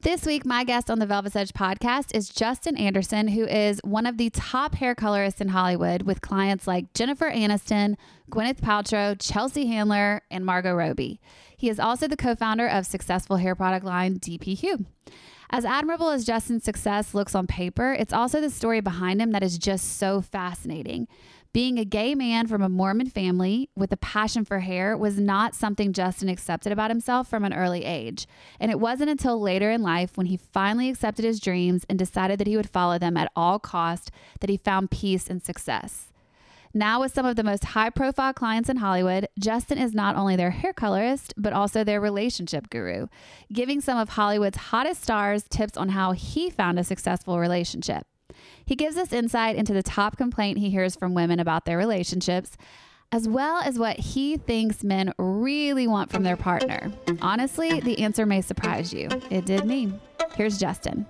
This week, my guest on the Velvet's Edge podcast is Justin Anderson, who is one of the top hair colorists in Hollywood with clients like Jennifer Aniston, Gwyneth Paltrow, Chelsea Handler, and Margot Robbie. He is also the co-founder of successful hair product line DP Hue. As admirable as Justin's success looks on paper, it's also the story behind him that is just so fascinating. Being a gay man from a Mormon family with a passion for hair was not something Justin accepted about himself from an early age. And it wasn't until later in life when he finally accepted his dreams and decided that he would follow them at all costs that he found peace and success. Now with some of the most high-profile clients in Hollywood, Justin is not only their hair colorist, but also their relationship guru, giving some of Hollywood's hottest stars tips on how he found a successful relationship. He gives us insight into the top complaint he hears from women about their relationships, as well as what he thinks men really want from their partner. Honestly, the answer may surprise you. It did me. Here's Justin.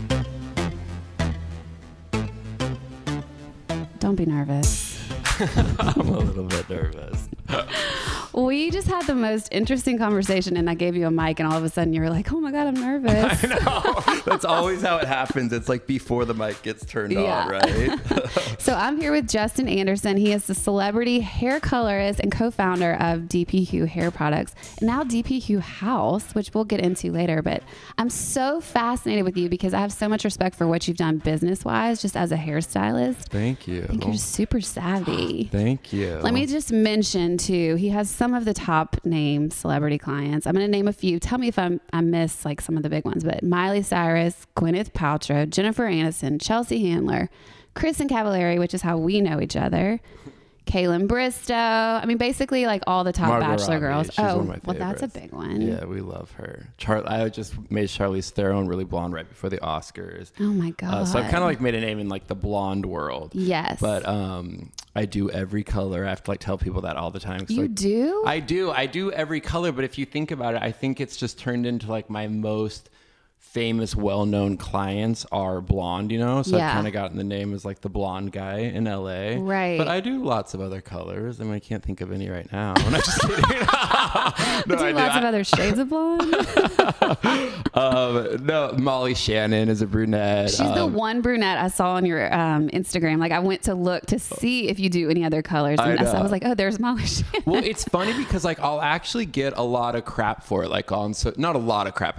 Don't be nervous. I'm a little bit nervous. We just had the most interesting conversation and I gave you a mic and all of a sudden you were like, oh my God, I'm nervous. I know. That's always how it happens. It's like before the mic gets turned on, right? So I'm here with Justin Anderson. He is the celebrity hair colorist and co-founder of DP Hue Hair Products and now DP Hue House, which we'll get into later. But I'm so fascinated with you because I have so much respect for what you've done business-wise, just as a hairstylist. Thank you. I think you're super savvy. Thank you. Let me just mention too, he has some of the top name celebrity clients. I'm going to name a few. Tell me if I miss like some of the big ones, but Miley Cyrus, Gwyneth Paltrow, Jennifer Aniston, Chelsea Handler, Kristen Cavallari, which is how we know each other, Kaitlyn Bristowe. I mean, basically like all the top Margot Bachelor Robbie. girls. She's one of my Well, that's a favorites. big one. Yeah, we love her. I just made Charlize Theron really blonde right before the Oscars. Oh my God. So I've kind of like made a name in like the blonde world. Yes. But I do every color. I have to like tell people that all the time. You like, do? I do every color. But if you think about it, I think it's just turned into like my most famous, well-known clients are blonde, you know? So Yeah. I've kind of gotten the name as like the blonde guy in LA. Right. But I do lots of other colors. I mean, I can't think of any right now. I'm just kidding. No, do lots of other shades of blonde. No, Molly Shannon is a brunette. She's the one brunette I saw on your Instagram. Like I went to look to see if you do any other colors. And I was like, oh, there's Molly Shannon. Well, it's funny because like I'll actually get a lot of crap for it. Like not a lot of crap.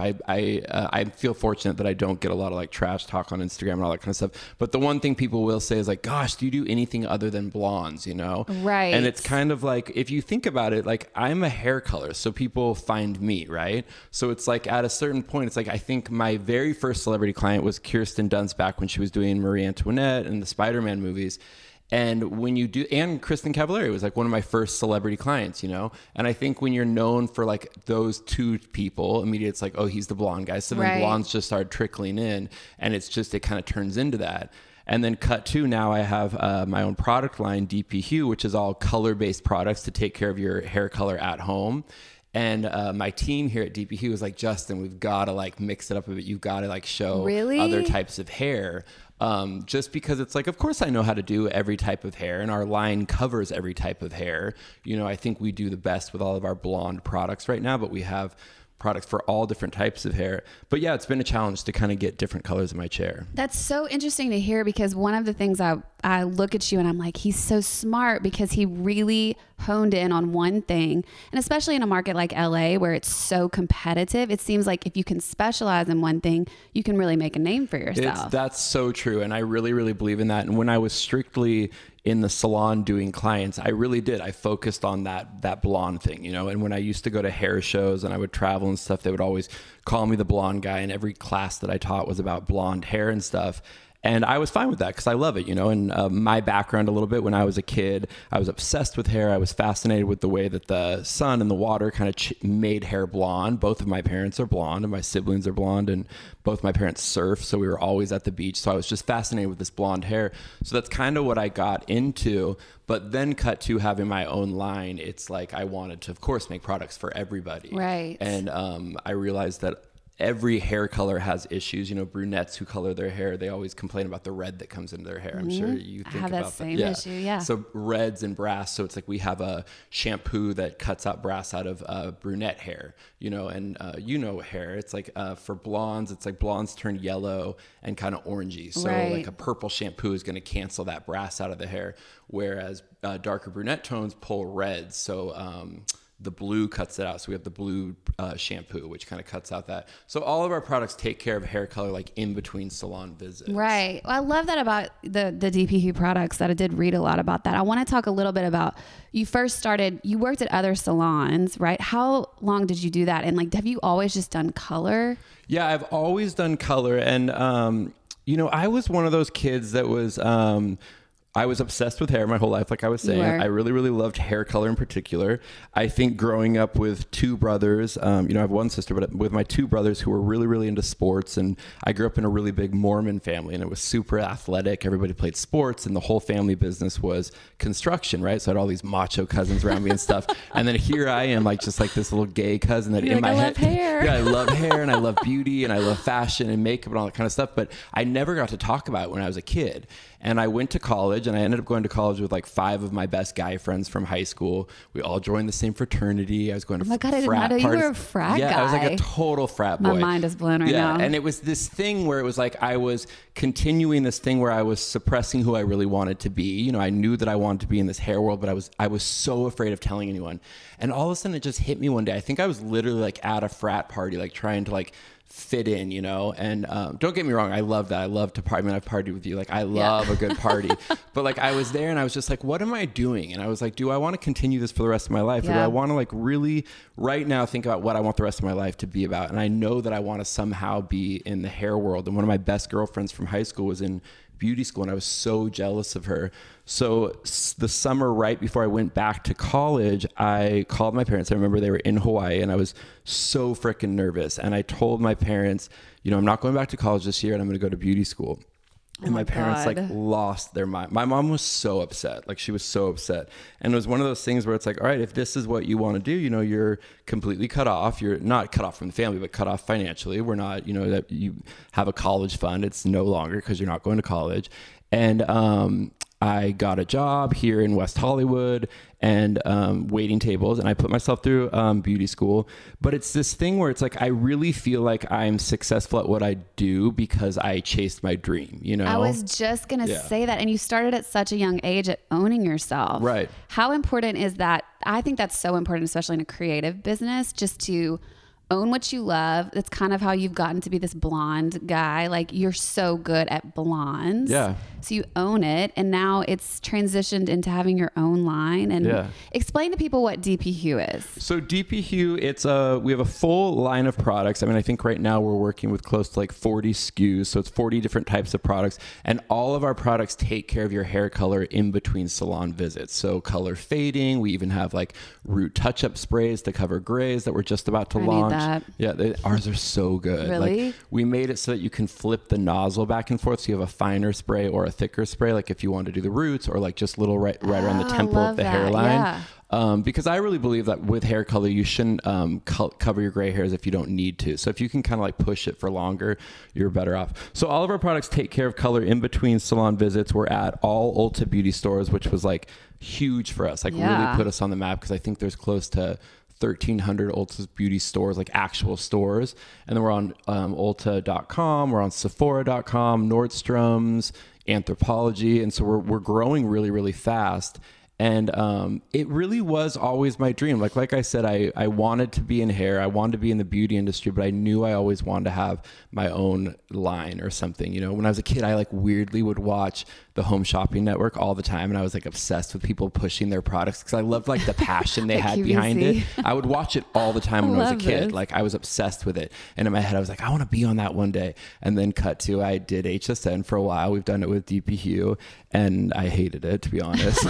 I feel fortunate that I don't get a lot of like trash talk on Instagram and all that kind of stuff. But the one thing people will say is like, gosh, do you do anything other than blondes, you know? Right. And it's kind of like, if you think about it, like I'm a hair colorist, so people find me, right? So it's like at a certain point, it's like, I think my very first celebrity client was Kirsten Dunst back when she was doing Marie Antoinette and the Spider-Man movies. And when you do, and Kristen Cavallari was like one of my first celebrity clients, you know? And I think when you're known for like those two people, immediately it's like, oh, he's the blonde guy. So then blondes just started trickling in and it's just, it kind of turns into that. And then cut to now I have my own product line, DP Hue, which is all color-based products to take care of your hair color at home. And my team here at DP Hue was like, Justin, we've got to like mix it up a bit. You've got to like show other types of hair. Just because it's like, of course I know how to do every type of hair and our line covers every type of hair. You know, I think we do the best with all of our blonde products right now, but we have products for all different types of hair. But yeah, it's been a challenge to kind of get different colors in my chair. That's so interesting to hear because one of the things I look at you and I'm like, he's so smart because he really honed in on one thing. And especially in a market like LA where it's so competitive, it seems like if you can specialize in one thing, you can really make a name for yourself. That's so true. And I really, really believe in that. And when I was strictly in the salon doing clients, I really did. I focused on that blonde thing, you know, and when I used to go to hair shows and I would travel and stuff, they would always call me the blonde guy. And every class that I taught was about blonde hair and stuff. And I was fine with that because I love it, you know, and my background a little bit when I was a kid, I was obsessed with hair. I was fascinated with the way that the sun and the water kind of made hair blonde. Both of my parents are blonde and my siblings are blonde and both my parents surf. So we were always at the beach. So I was just fascinated with this blonde hair. So that's kind of what I got into. But then cut to having my own line. It's like I wanted to, of course, make products for everybody. Right. And I realized that every hair color has issues. You know, brunettes who color their hair, they always complain about the red that comes into their hair. I'm sure you think have about that same issue. Yeah. So reds and brass. So it's like we have a shampoo that cuts out brass out of brunette hair, you know, and hair. It's like for blondes, it's like blondes turn yellow and kind of orangey. So like a purple shampoo is going to cancel that brass out of the hair, whereas darker brunette tones pull reds. So the blue cuts it out. So we have the blue shampoo, which kind of cuts out that. So all of our products take care of hair color, like in between salon visits. Right. Well, I love that about the DPHue products, that I did read a lot about that. I want to talk a little bit about, you worked at other salons, right? How long did you do that? And like, have you always just done color? Yeah, I've always done color. And, I was one of those kids that was, I was obsessed with hair my whole life. Like I was saying, I really, really loved hair color in particular. I think growing up with two brothers, I have one sister, but with my two brothers who were really, really into sports. And I grew up in a really big Mormon family, and it was super athletic. Everybody played sports, and the whole family business was construction, right? So I had all these macho cousins around me and stuff. And then here I am, like just like this little gay cousin that in my head, hair. Yeah, I love hair and I love beauty and I love fashion and makeup and all that kind of stuff. But I never got to talk about it when I was a kid. And I went to college, and I ended up going to college with like 5 of my best guy friends from high school. We all joined the same fraternity. I was going to I did not know you were a frat guy. Yeah, I was like a total frat boy. My mind is blown right now. And it was this thing where it was like I was continuing this thing where I was suppressing who I really wanted to be. You know, I knew that I wanted to be in this hair world, but I was so afraid of telling anyone. And all of a sudden it just hit me one day. I think I was literally like at a frat party, like trying to like fit in, and don't get me wrong, I love that. I love to party. I mean, I've partied with you. Like I love a good party, but like I was there and I was just like, what am I doing? And I was like, do I want to continue this for the rest of my life? Or do I want to like really right now think about what I want the rest of my life to be about? And I know that I want to somehow be in the hair world. And one of my best girlfriends from high school was in beauty school, and I was so jealous of her. So the summer right before I went back to college, I called my parents. I remember they were in Hawaii, and I was so freaking nervous. And I told my parents, I'm not going back to college this year, and I'm going to go to beauty school. And my parents like lost their mind. My mom was so upset. Like she was so upset. And it was one of those things where it's like, all right, if this is what you want to do, you're completely cut off. You're not cut off from the family, but cut off financially. We're not, that you have a college fund. It's no longer because you're not going to college. And I got a job here in West Hollywood and waiting tables, and I put myself through beauty school. But it's this thing where it's like I really feel like I'm successful at what I do because I chased my dream, I was just going to say that. And you started at such a young age at owning yourself. Right. How important is that? I think that's so important, especially in a creative business, just to own what you love. That's kind of how you've gotten to be this blonde guy. Like you're so good at blondes. Yeah. So you own it. And now it's transitioned into having your own line. And explain to people what DPHue is. So DPHue, we have a full line of products. I mean, I think right now we're working with close to like 40 SKUs. So it's 40 different types of products. And all of our products take care of your hair color in between salon visits. So color fading. We even have like root touch-up sprays to cover grays that we're just about to launch. Yeah, ours are so good. Really? Like, we made it so that you can flip the nozzle back and forth. So you have a finer spray or a thicker spray, like if you want to do the roots or like just little right around the temple of the hairline. Yeah. Because I really believe that with hair color, you shouldn't cover your gray hairs if you don't need to. So if you can kind of like push it for longer, you're better off. So all of our products take care of color in between salon visits. We're at all Ulta beauty stores, which was like huge for us, like really put us on the map, because I think there's close to 1,300 Ulta's beauty stores, like actual stores. And then we're on Ulta.com, we're on Sephora.com, Nordstrom's, Anthropologie. And so we're growing really, really fast. And it really was always my dream. Like I said, I wanted to be in hair. I wanted to be in the beauty industry, but I knew I always wanted to have my own line or something. When I was a kid, I like weirdly would watch the Home Shopping Network all the time. And I was like obsessed with people pushing their products because I loved like the passion they had behind it. I would watch it all the time when I was a kid. Like I was obsessed with it. And in my head, I was like, I want to be on that one day. And then cut to, I did HSN for a while. We've done it with DPHue and I hated it, to be honest.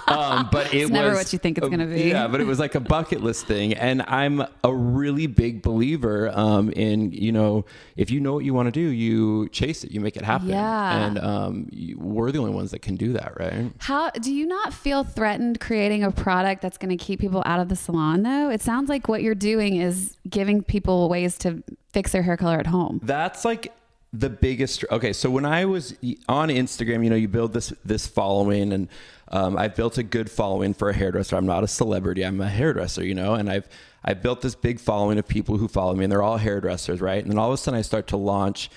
But it's never what you think it's going to be. Yeah, but it was like a bucket list thing. And I'm a really big believer in, if you know what you want to do, you chase it, you make it happen. Yeah. And we're the the only ones that can do that, right? How do you not feel threatened creating a product that's going to keep people out of the salon though? It sounds like what you're doing is giving people ways to fix their hair color at home. That's like the biggest. Okay, so when I was on Instagram, you know, you build this following, and I've built a good following for a hairdresser. I'm not a celebrity. I'm a hairdresser, you know, and I've built this big following of people who follow me, and they're all hairdressers, right? And then all of a sudden I start to launch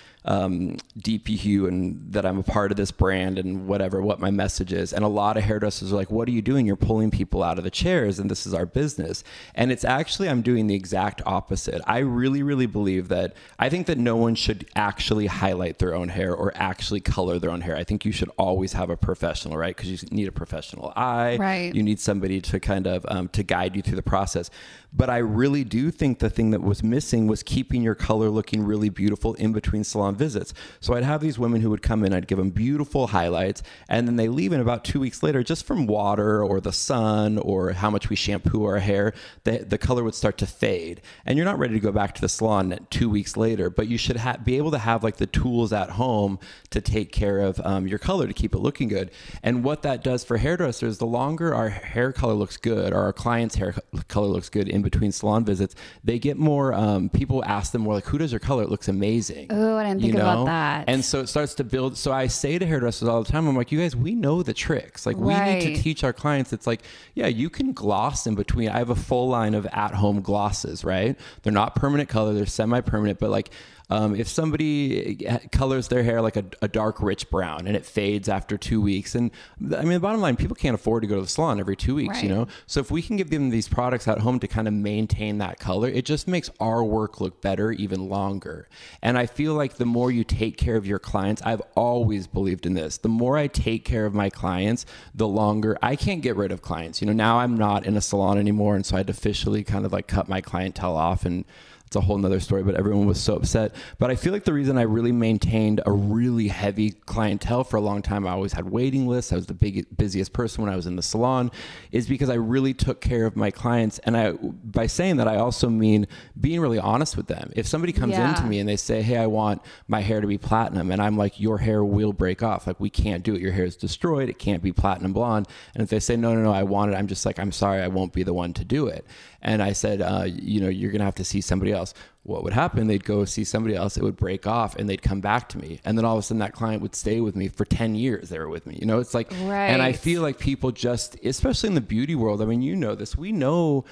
DP Hue, and that I'm a part of this brand and what my message is. And a lot of hairdressers are like, what are you doing? You're pulling people out of the chairs, and this is our business. And it's actually, I'm doing the exact opposite. I really, really believe that, I think that no one should actually highlight their own hair or actually color their own hair. I think you should always have a professional, right? Because you need a professional eye. Right. You need somebody to kind of, to guide you through the process. But I really do think the thing that was missing was keeping your color looking really beautiful in between salon visits. So I'd have these women who would come in, I'd give them beautiful highlights, and then they leave, and about 2 weeks later, just from water or the sun or how much we shampoo our hair, the color would start to fade. And you're not ready to go back to the salon 2 weeks later, but you should be able to have like the tools at home to take care of your color, to keep it looking good. And what that does for hairdressers, the longer our hair color looks good, or our client's hair color looks good in between salon visits, they get more, people ask them more like, who does your color? It looks amazing. Oh, I didn't think about that. And so it starts to build. So I say to hairdressers all the time, I'm like, you guys, we know the tricks. Like we need to teach our clients. It's like, yeah, you can gloss in between. I have a full line of at-home glosses, right? They're not permanent color. They're semi-permanent, but like, if somebody colors their hair like a dark, rich brown and it fades after 2 weeks, and I mean, the bottom line, people can't afford to go to the salon every 2 weeks, right. you know? So if we can give them these products at home to kind of maintain that color, it just makes our work look better even longer. And I feel like the more you take care of your clients, I've always believed in this. The more I take care of my clients, the longer I can't get rid of clients. You know, now I'm not in a salon anymore. And so I had to officially kind of like cut my clientele off, and it's a whole nother story, but everyone was so upset. But I feel like the reason I really maintained a really heavy clientele for a long time, I always had waiting lists, I was the busiest person when I was in the salon, is because I really took care of my clients. And by saying that, I also mean being really honest with them. If somebody comes into me and they say, hey, I want my hair to be platinum, and I'm like, your hair will break off. Like, we can't do it. Your hair is destroyed. It can't be platinum blonde. And if they say, no, I want it, I'm just like, I'm sorry, I won't be the one to do it. And I said, you're going to have to see somebody else. What would happen? They'd go see somebody else. It would break off, and they'd come back to me. And then all of a sudden that client would stay with me for 10 years. They were with me, it's like, right. And I feel like people just, especially in the beauty world, I mean, you know this, we know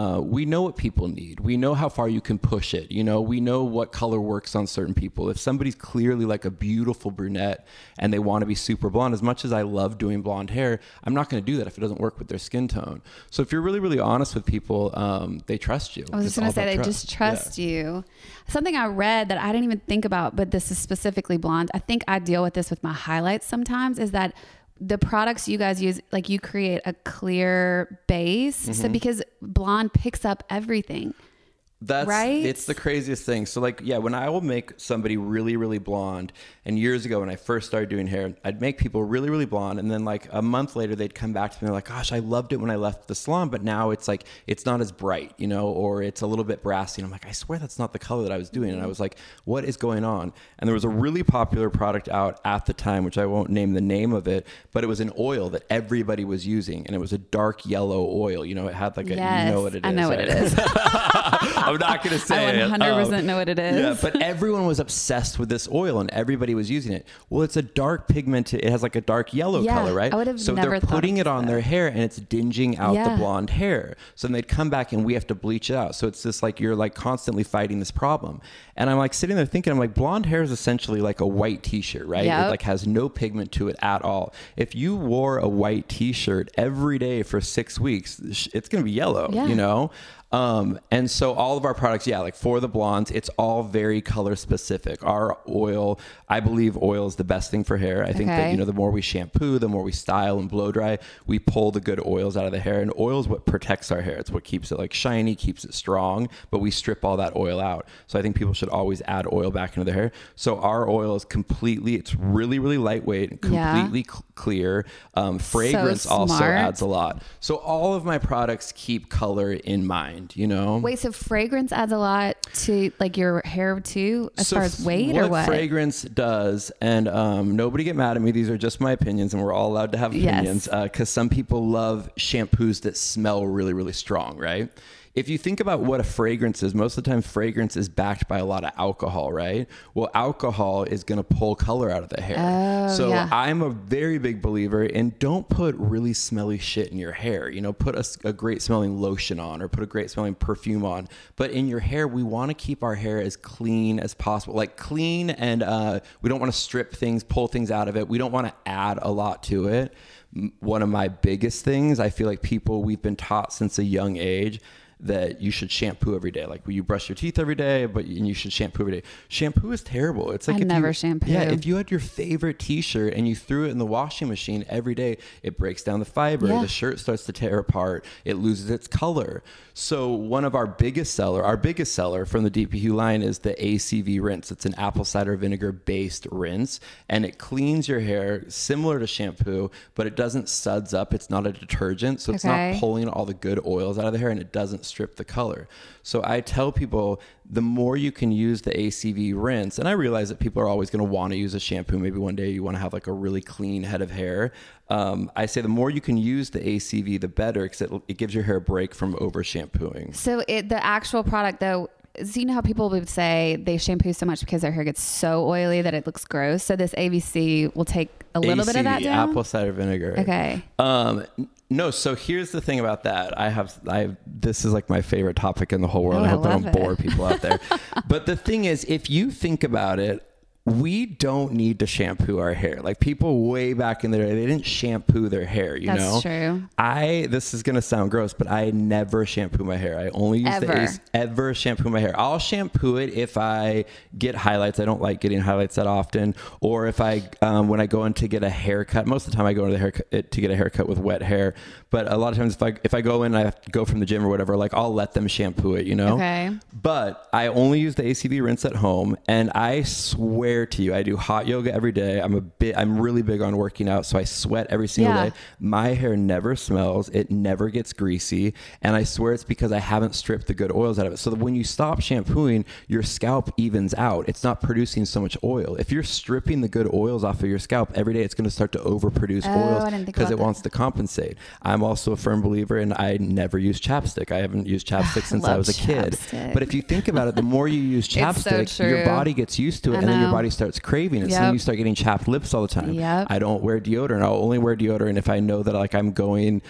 what people need. We know how far you can push it. We know what color works on certain people. If somebody's clearly like a beautiful brunette and they want to be super blonde, as much as I love doing blonde hair, I'm not going to do that if it doesn't work with their skin tone. So if you're really, really honest with people, they trust you. I was just going to say, they just trust you. Something I read that I didn't even think about, but this is specifically blonde. I think I deal with this with my highlights sometimes, is that the products you guys use, like, you create a clear base. Mm-hmm. So because blonde picks up everything. That's right. It's the craziest thing. So like, yeah, when I will make somebody really, really blonde, and years ago when I first started doing hair, I'd make people really, really blonde. And then like a month later, they'd come back to me like, gosh, I loved it when I left the salon, but now it's like, it's not as bright, or it's a little bit brassy. And I'm like, I swear that's not the color that I was doing. And I was like, what is going on? And there was a really popular product out at the time, which I won't name the name of it, but it was an oil that everybody was using. And it was a dark yellow oil. It had like yes, you know what it is. I know right? what it is. I'm not going to say it. I 100% know what it is. Yeah, but everyone was obsessed with this oil and everybody was using it. Well, it's a dark pigment. It has like a dark yellow color, right? I would have so never they're putting it on their hair and it's dinging out the blonde hair. So then they'd come back and we have to bleach it out. So it's just like, you're like constantly fighting this problem. And I'm like sitting there thinking, I'm like, blonde hair is essentially like a white t-shirt, right? Yep. It like has no pigment to it at all. If you wore a white t-shirt every day for 6 weeks, it's going to be yellow, and so all of our products, like for the blondes, it's all very color specific. Our oil, I believe oil is the best thing for hair. I think that, the more we shampoo, the more we style and blow dry, we pull the good oils out of the hair, and oil is what protects our hair. It's what keeps it like shiny, keeps it strong, but we strip all that oil out. So I think people should always add oil back into their hair. So our oil is it's really, really lightweight and completely clear. Fragrance also smart. adds a lot. So all of my products keep color in mind, you know? Wait, so fragrance adds a lot to like your hair too, as far as weight or what? Fragrance does, and nobody get mad at me. These are just my opinions, and we're all allowed to have opinions, because some people love shampoos that smell really, really strong, right? If you think about what a fragrance is, most of the time fragrance is backed by a lot of alcohol, right? Well, alcohol is going to pull color out of the hair. I'm a very big believer in don't put really smelly shit in your hair. You know, put a great smelling lotion on or put a great smelling perfume on. But in your hair, we want to keep our hair as clean as possible. Like clean, and we don't want to strip things, pull things out of it. We don't want to add a lot to it. One of my biggest things, I feel like we've been taught since a young age that you should shampoo every day. Like you brush your teeth every day, but you should shampoo every day. Shampoo is terrible. It's like I never shampoo. Yeah, if you had your favorite t-shirt and you threw it in the washing machine every day, it breaks down the fiber. The shirt starts to tear apart. It loses its color. So one of our biggest seller from the DPU line is the ACV rinse. It's an apple cider vinegar based rinse, and it cleans your hair similar to shampoo, but it doesn't suds up. It's not a detergent, so it's not pulling all the good oils out of the hair, and it doesn't strip the color. So I tell people the more you can use the ACV rinse, and I realize that people are always going to want to use a shampoo. Maybe one day you want to have like a really clean head of hair. I say the more you can use the ACV, the better, because it gives your hair a break from over shampooing. So the actual product though, so you know how people would say they shampoo so much because their hair gets so oily that it looks gross. So this AVC will take a little bit of that down? Apple cider vinegar. Okay. No, so here's the thing about that. This is like my favorite topic in the whole world. I hope I don't bore people out there. But the thing is, if you think about it, we don't need to shampoo our hair. Like people way back in the day, they didn't shampoo their hair, you know? That's true. This is going to sound gross, but I never shampoo my hair. I only use ever shampoo my hair. I'll shampoo it if I get highlights. I don't like getting highlights that often. Or if when I go in to get a haircut, most of the time I go to to get a haircut with wet hair. But a lot of times if I go in and I have to go from the gym or whatever, like I'll let them shampoo it, you know? Okay. But I only use the ACV rinse at home, and I swear to you, I do hot yoga every day. I'm really big on working out, so I sweat every single day. My hair never smells. It never gets greasy, and I swear it's because I haven't stripped the good oils out of it. So that when you stop shampooing, your scalp evens out. It's not producing so much oil. If you're stripping the good oils off of your scalp every day, it's going to start to overproduce oils because it wants to compensate. I'm also a firm believer, and I never use chapstick. I haven't used chapstick since I was a kid. But if you think about it, the more you use chapstick, your body gets used to it, and then your body starts craving it. So then you start getting chapped lips all the time. I don't wear deodorant. I'll only wear deodorant if I know that like I'm going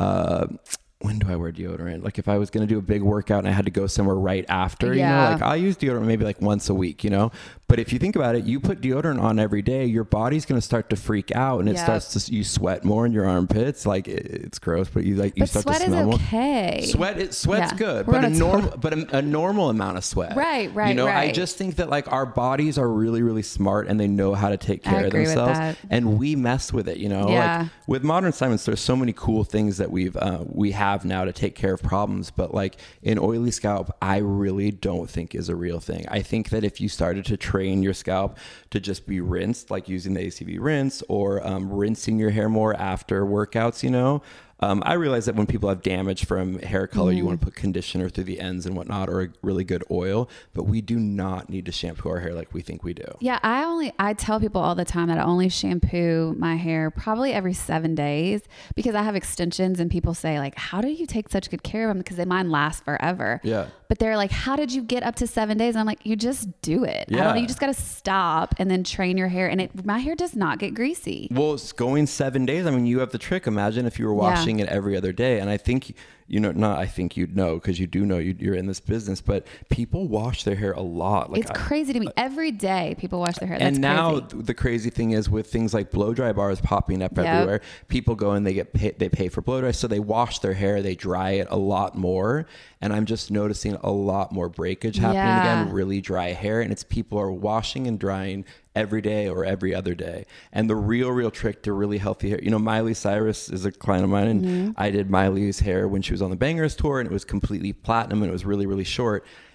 when do I wear deodorant? Like if I was going to do a big workout and I had to go somewhere right after, you know, like I'll use deodorant maybe like once a week, you know, but if you think about it, you put deodorant on every day, your body's going to start to freak out, and it starts to, you sweat more in your armpits. Like it's gross, but you start to smell more. Sweat's good, but a normal amount of sweat. Right. You know, I just think that like our bodies are really, really smart, and they know how to take care of themselves, and we mess with it, you know, like with Modern Science, there's so many cool things that we have now to take care of problems, but like an oily scalp, I really don't think is a real thing. I think that if you started to train your scalp to just be rinsed, like using the ACV rinse or rinsing your hair more after workouts, you know, I realize that when people have damage from hair color, you want to put conditioner through the ends and whatnot, or a really good oil, but we do not need to shampoo our hair like we think we do. Yeah. I tell people all the time that I only shampoo my hair probably every 7 days, because I have extensions, and people say like, how do you take such good care of them? Because mine last forever. Yeah. But they're like, how did you get up to 7 days? And I'm like, you just do it. Yeah. You just got to stop and then train your hair. And my hair does not get greasy. Well, it's going 7 days. I mean, you have the trick. Imagine if you were washing it every other day. And I think, you know, not I think you'd know, because you do know you're in this business, but people wash their hair a lot. Like it's crazy to me. Every day people wash their hair. That's now the crazy thing is with things like blow dry bars popping up everywhere, people go and they pay for blow dry. So they wash their hair, they dry it a lot more. And I'm just noticing a lot more breakage happening again, really dry hair. And it's people are washing and drying every day or every other day. And the real trick to really healthy hair, you know, Miley Cyrus is a client of mine, and I did Miley's hair when she was on the Bangers tour, and it was completely platinum, and it was really, really short.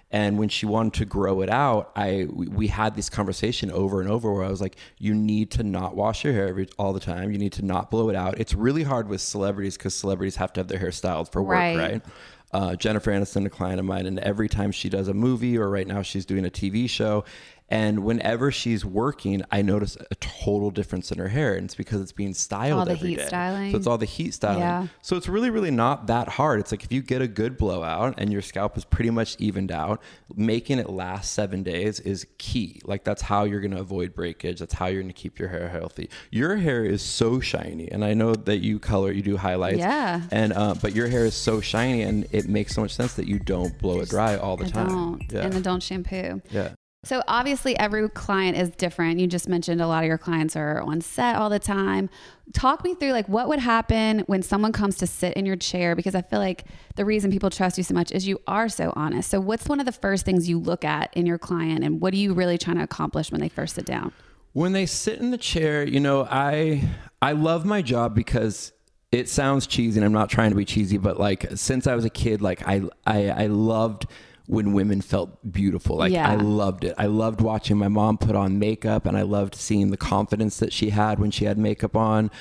And when she wanted to grow it out, we had this conversation over and over where I was like, you need to not wash your hair all the time. You need to not blow it out. It's really hard with celebrities because celebrities have to have their hair styled for work, right? Jennifer Aniston, a client of mine, and every time she does a movie, or right now she's doing a TV show, and whenever she's working, I notice a total difference in her hair, and it's because it's being styled every day. Styling. So it's all the heat styling. Yeah. So it's really, really not that hard. It's like if you get a good blowout and your scalp is pretty much evened out, making it last 7 days is key. Like that's how you're going to avoid breakage. That's how you're going to keep your hair healthy. Your hair is so shiny, and I know that you do highlights. Yeah. And but your hair is so shiny, and it makes so much sense that you don't blow it dry all the time. Yeah. And then don't shampoo. Yeah. So obviously every client is different. You just mentioned a lot of your clients are on set all the time. Talk me through like what would happen when someone comes to sit in your chair, because I feel like the reason people trust you so much is you are so honest. So what's one of the first things you look at in your client, and what are you really trying to accomplish when they first sit down? When they sit in the chair, you know, I love my job because it sounds cheesy, and I'm not trying to be cheesy, but like since I was a kid, like I loved when women felt beautiful. Like I loved it. I loved watching my mom put on makeup, and I loved seeing the confidence that she had when she had makeup on.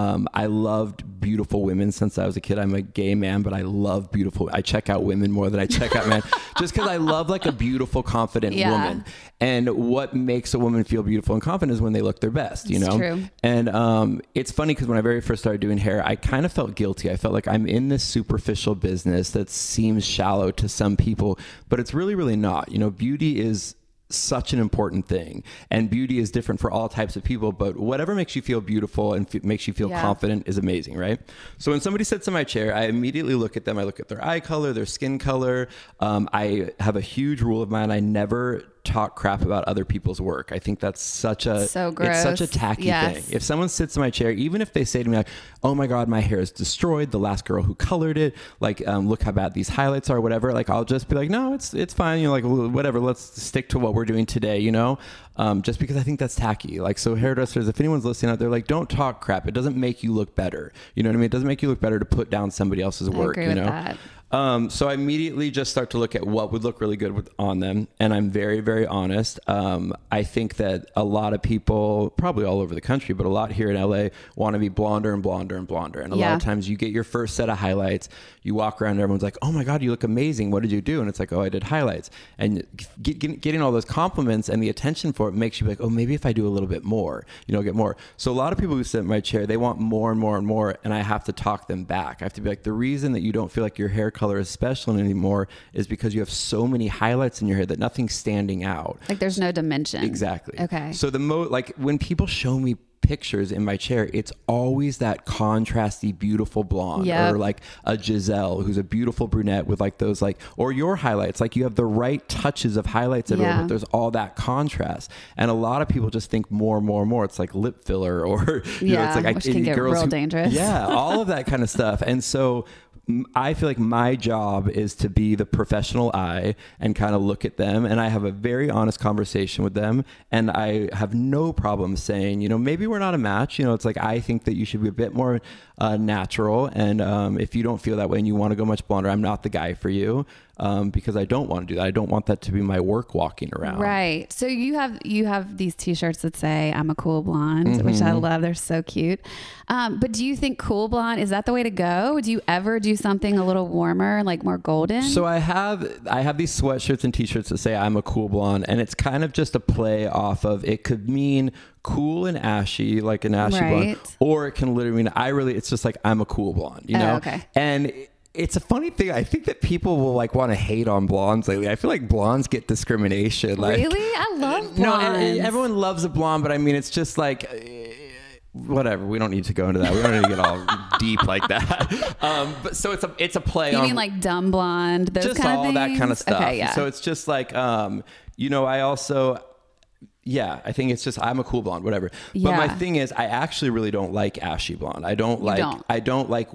I loved beautiful women since I was a kid. I'm a gay man, but I love beautiful. I check out women more than I check out men, just because I love like a beautiful, confident woman. And what makes a woman feel beautiful and confident is when they look their best, you know? True. And it's funny because when I very first started doing hair, I kind of felt guilty. I felt like I'm in this superficial business that seems shallow to some people, but it's really, really not. You know, beauty is such an important thing, and beauty is different for all types of people, but whatever makes you feel beautiful and makes you feel confident is amazing, right? So when somebody sits in my chair, I immediately look at them. I look at their eye color, their skin color. I have a huge rule of mine. I never talk crap about other people's work. I think that's such a it's such a tacky thing. If someone sits in my chair, even if they say to me like, oh my God, my hair is destroyed, the last girl who colored it, like look how bad these highlights are, whatever, like I'll just be like, no, it's fine, you know, like whatever, let's stick to what we're doing today, you know. Just because I think that's tacky. Like, so hairdressers, if anyone's listening out there, like, don't talk crap. It doesn't make you look better. You know what I mean? It doesn't make you look better to put down somebody else's work, I agree with that. So I immediately just start to look at what would look really good on them. And I'm very, very honest. I think that a lot of people, probably all over the country, but a lot here in LA, want to be blonder and blonder and blonder. And a lot of times you get your first set of highlights, you walk around and everyone's like, oh my God, you look amazing. What did you do? And it's like, oh, I did highlights. And getting all those compliments and the attention for it makes you be like, oh, maybe if I do a little bit more, you know, get more. So a lot of people who sit in my chair, they want more and more and more. And I have to talk them back. I have to be like, the reason that you don't feel like your hair color is special anymore is because you have so many highlights in your hair that nothing's standing out. Like there's no dimension. Exactly. Okay. So like when people show me pictures in my chair, it's always that contrasty, beautiful blonde, or like a Giselle who's a beautiful brunette with like those like, or your highlights, like you have the right touches of highlights everywhere, but there's all that contrast. And a lot of people just think more. It's like lip filler or, you know, it's like which can get real dangerous. Yeah. All of that kind of stuff. And so I feel like my job is to be the professional eye and kind of look at them, and I have a very honest conversation with them, and I have no problem saying, you know, maybe we're not a match. You know, it's like, I think that you should be a bit more natural, and if you don't feel that way and you want to go much blonder, I'm not the guy for you. Because I don't want to do that. I don't want that to be my work walking around. Right. So you have these t-shirts that say I'm a cool blonde, which I love. They're so cute. But do you think cool blonde, is that the way to go? Do you ever do something a little warmer, like more golden? So I have these sweatshirts and t-shirts that say I'm a cool blonde, and it's kind of just a play off of, it could mean cool and ashy, like an ashy blonde, or it can literally mean it's just like I'm a cool blonde, you know? Okay. And it's a funny thing. I think that people will like want to hate on blondes lately. I feel like blondes get discrimination. Like, really? I love blondes. No, everyone loves a blonde, but I mean, it's just like, whatever. We don't need to go into that. We don't need to get all deep like that. But so it's a play on. You mean like dumb blonde? Those just kind of all things? That kind of stuff. Okay, yeah. So it's just like, you know, I also, Yeah, I think it's just I'm a cool blonde, whatever. But Yeah. my thing is, I actually really don't like ashy blonde. I don't like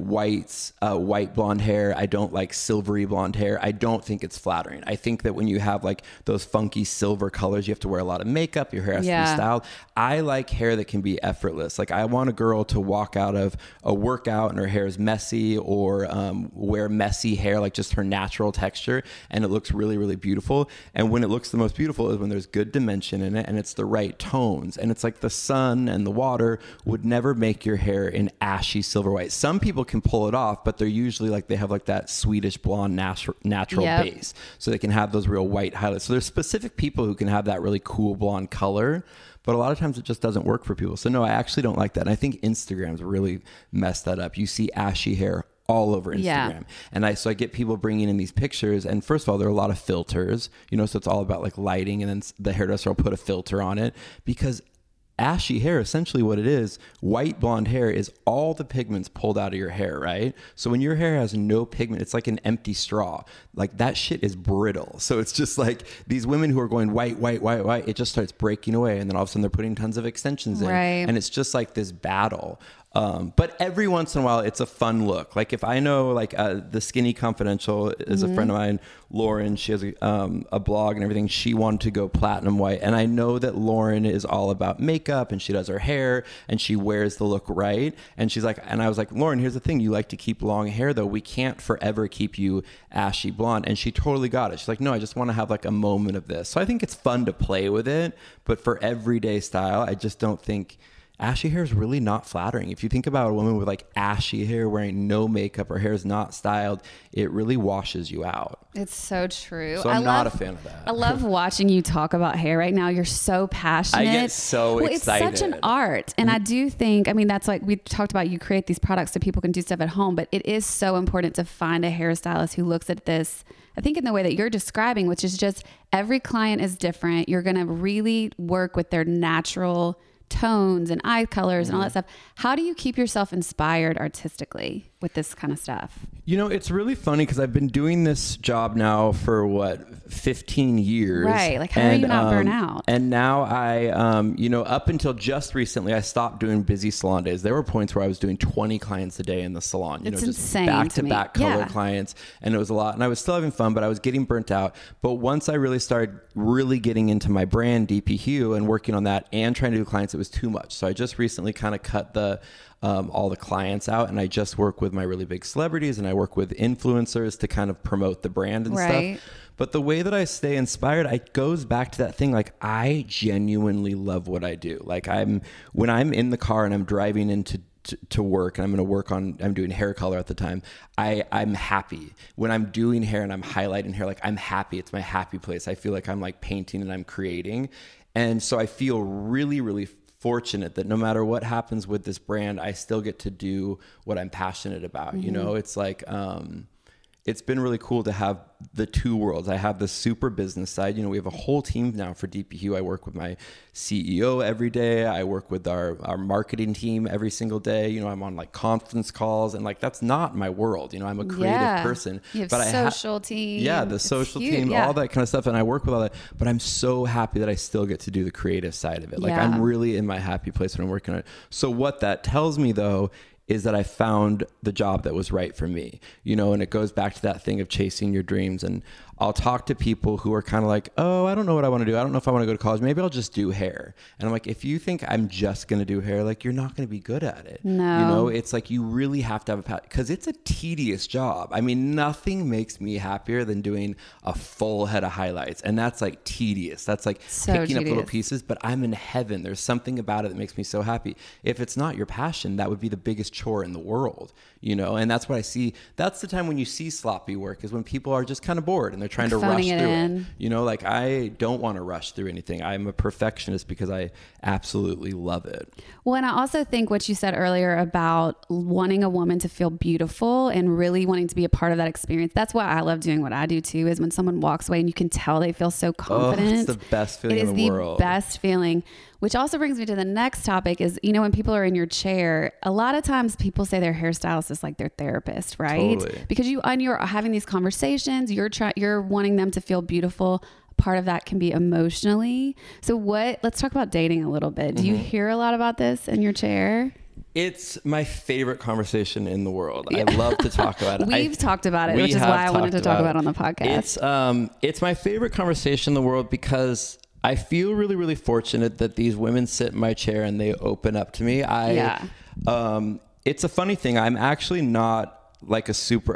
white blonde hair. I don't like silvery blonde hair. I don't think it's flattering. I think that when you have like those funky silver colors, you have to wear a lot of makeup. Your hair has to be styled. I like hair that can be effortless. Like I want a girl to walk out of a workout and her hair is messy, or wear messy hair, like just her natural texture, and it looks really, really beautiful. And when it looks the most beautiful is when there's good dimension in it and it's the right tones. And it's like the sun and the water would never make your hair an ashy silver white. Some people can pull it off, but they're usually like, they have like that Swedish blonde natural base. So they can have those real white highlights. So there's specific people who can have that really cool blonde color, but a lot of times it just doesn't work for people. So no, I actually don't like that. And I think Instagram's really messed that up. You see ashy hair all over Instagram. And so I get people bringing in these pictures, and first of all, there are a lot of filters, so it's all about like lighting, and then the hairdresser will put a filter on it, because ashy hair, essentially what it is, white blonde hair is all the pigments pulled out of your hair, right? So when your hair has no pigment, it's like an empty straw. Like that shit is brittle. So it's just like these women who are going white, it just starts breaking away, and then all of a sudden they're putting tons of extensions in, and it's just like this battle. But every once in a while, it's a fun look. Like if I know, like the Skinny Confidential is a friend of mine, Lauren. She has a blog and everything. She wanted to go platinum white, and I know that Lauren is all about makeup, and she does her hair, and she wears the look right. And she's like, and I was like, Lauren, here's the thing: you like to keep long hair, though. We can't forever keep you ashy blonde. And she totally got it. She's like, no, I just want to have like a moment of this. So I think it's fun to play with it, but for everyday style, I just don't think. Ashy hair is really not flattering. If you think about a woman with like ashy hair wearing no makeup, her hair is not styled, it really washes you out. It's so true. So I'm not a fan of that. I love watching you talk about hair right now. You're so passionate. I get so excited. It's such an art. And I do think, that's like we talked about, you create these products so people can do stuff at home, but it is so important to find a hairstylist who looks at this, I think, in the way that you're describing, which is just every client is different. You're going to really work with their natural tones and eye colors and all that stuff. How do you keep yourself inspired artistically with this kind of stuff? It's really funny because I've been doing this job now for 15 years. Right. Like, how are you not burn out? And now I, up until just recently, I stopped doing busy salon days. There were points where I was doing 20 clients a day in the salon, it's just insane back-to-back color clients. And it was a lot. And I was still having fun, but I was getting burnt out. But once I really started getting into my brand, DP Hue, and working on that and trying to do clients, it was too much. So I just recently kind of cut all the clients out, and I just work with my really big celebrities, and I work with influencers to kind of promote the brand and stuff. But the way that I stay inspired, it goes back to that thing. Like, I genuinely love what I do. Like, when I'm in the car and I'm driving into to work, and I'm doing hair color at the time, I'm happy. When I'm doing hair and I'm highlighting hair, like, I'm happy. It's my happy place. I feel like I'm like painting and I'm creating. And so I feel really, really fortunate that no matter what happens with this brand, I still get to do what I'm passionate about. It's like, it's been really cool to have the two worlds. I have the super business side. We have a whole team now for DP Hue. I work with my CEO every day. I work with our marketing team every single day. I'm on like conference calls, and like, that's not my world. I'm a creative person. You have but social team. Yeah, the social team, all that kind of stuff. And I work with all that, but I'm so happy that I still get to do the creative side of it. Like, I'm really in my happy place when I'm working on it. So what that tells me, though, is that I found the job that was right for me, and it goes back to that thing of chasing your dreams. And I'll talk to people who are kind of like, oh, I don't know what I want to do. I don't know if I want to go to college. Maybe I'll just do hair. And I'm like, if you think I'm just going to do hair, like, you're not going to be good at it. No. It's like, you really have to have a passion, because it's a tedious job. I mean, nothing makes me happier than doing a full head of highlights. And that's like tedious. That's like picking up little pieces, but I'm in heaven. There's something about it that makes me so happy. If it's not your passion, that would be the biggest chore in the world, and that's what I see. That's the time when you see sloppy work, is when people are just kind of bored and they're trying to rush through it. Like, I don't want to rush through anything. I'm a perfectionist because I absolutely love it. Well, and I also think what you said earlier about wanting a woman to feel beautiful and really wanting to be a part of that experience. That's why I love doing what I do too, is when someone walks away and you can tell they feel so confident. It's the best feeling in the world. It is the best feeling. Which also brings me to the next topic is, when people are in your chair, a lot of times people say their hairstylist is like their therapist, right? Totally. Because you're having these conversations, you're wanting them to feel beautiful, part of that can be emotionally. So let's talk about dating a little bit. Do you hear a lot about this in your chair? It's my favorite conversation in the world. I love to talk about it. We've talked about it, which is why I wanted to talk about it on the podcast. It's my favorite conversation in the world because I feel really, really fortunate that these women sit in my chair and they open up to me. It's a funny thing. I'm actually not like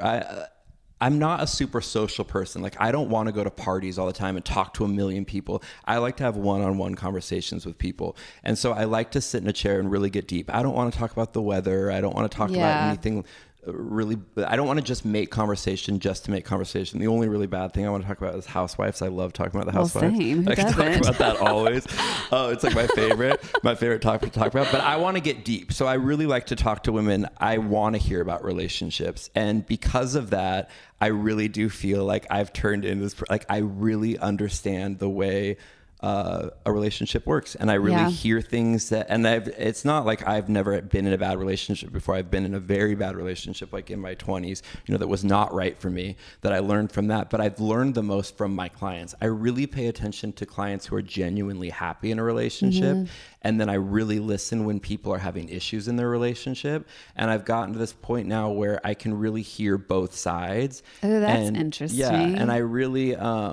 I'm not a super social person. Like, I don't want to go to parties all the time and talk to a million people. I like to have one-on-one conversations with people. And so I like to sit in a chair and really get deep. I don't want to talk about the weather. I don't want to talk about anything really. I don't want to just make conversation just to make conversation. The only really bad thing I want to talk about is housewives. I love talking about the housewives. Same. Who I can doesn't? talk about that always. It's like my favorite topic to talk about. But I want to get deep. So I really like to talk to women. I want to hear about relationships. And because of that, I really do feel like I've turned into this, like, I really understand the way a relationship works, and I really hear things it's not like I've never been in a bad relationship before. I've been in a very bad relationship, like in my 20s, that was not right for me, that I learned from that. But I've learned the most from my clients. I really pay attention to clients who are genuinely happy in a relationship. And then I really listen when people are having issues in their relationship. And I've gotten to this point now where I can really hear both sides. Oh, that's interesting. Yeah. And I really,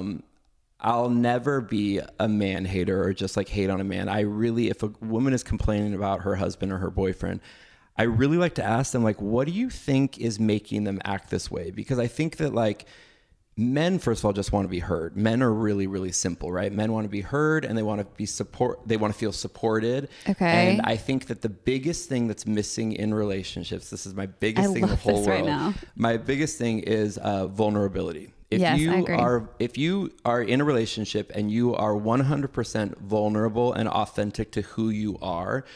I'll never be a man hater or just like hate on a man. If a woman is complaining about her husband or her boyfriend, I really like to ask them, like, what do you think is making them act this way? Because I think that, like, men, first of all, just want to be heard. Men are really, really simple, right? Men want to be heard and they want to feel supported. Okay. And I think that the biggest thing that's missing in relationships, this is my biggest thing in the whole world. Right now. My biggest thing is vulnerability. I agree. If you are in a relationship and you are 100% vulnerable and authentic to who you are,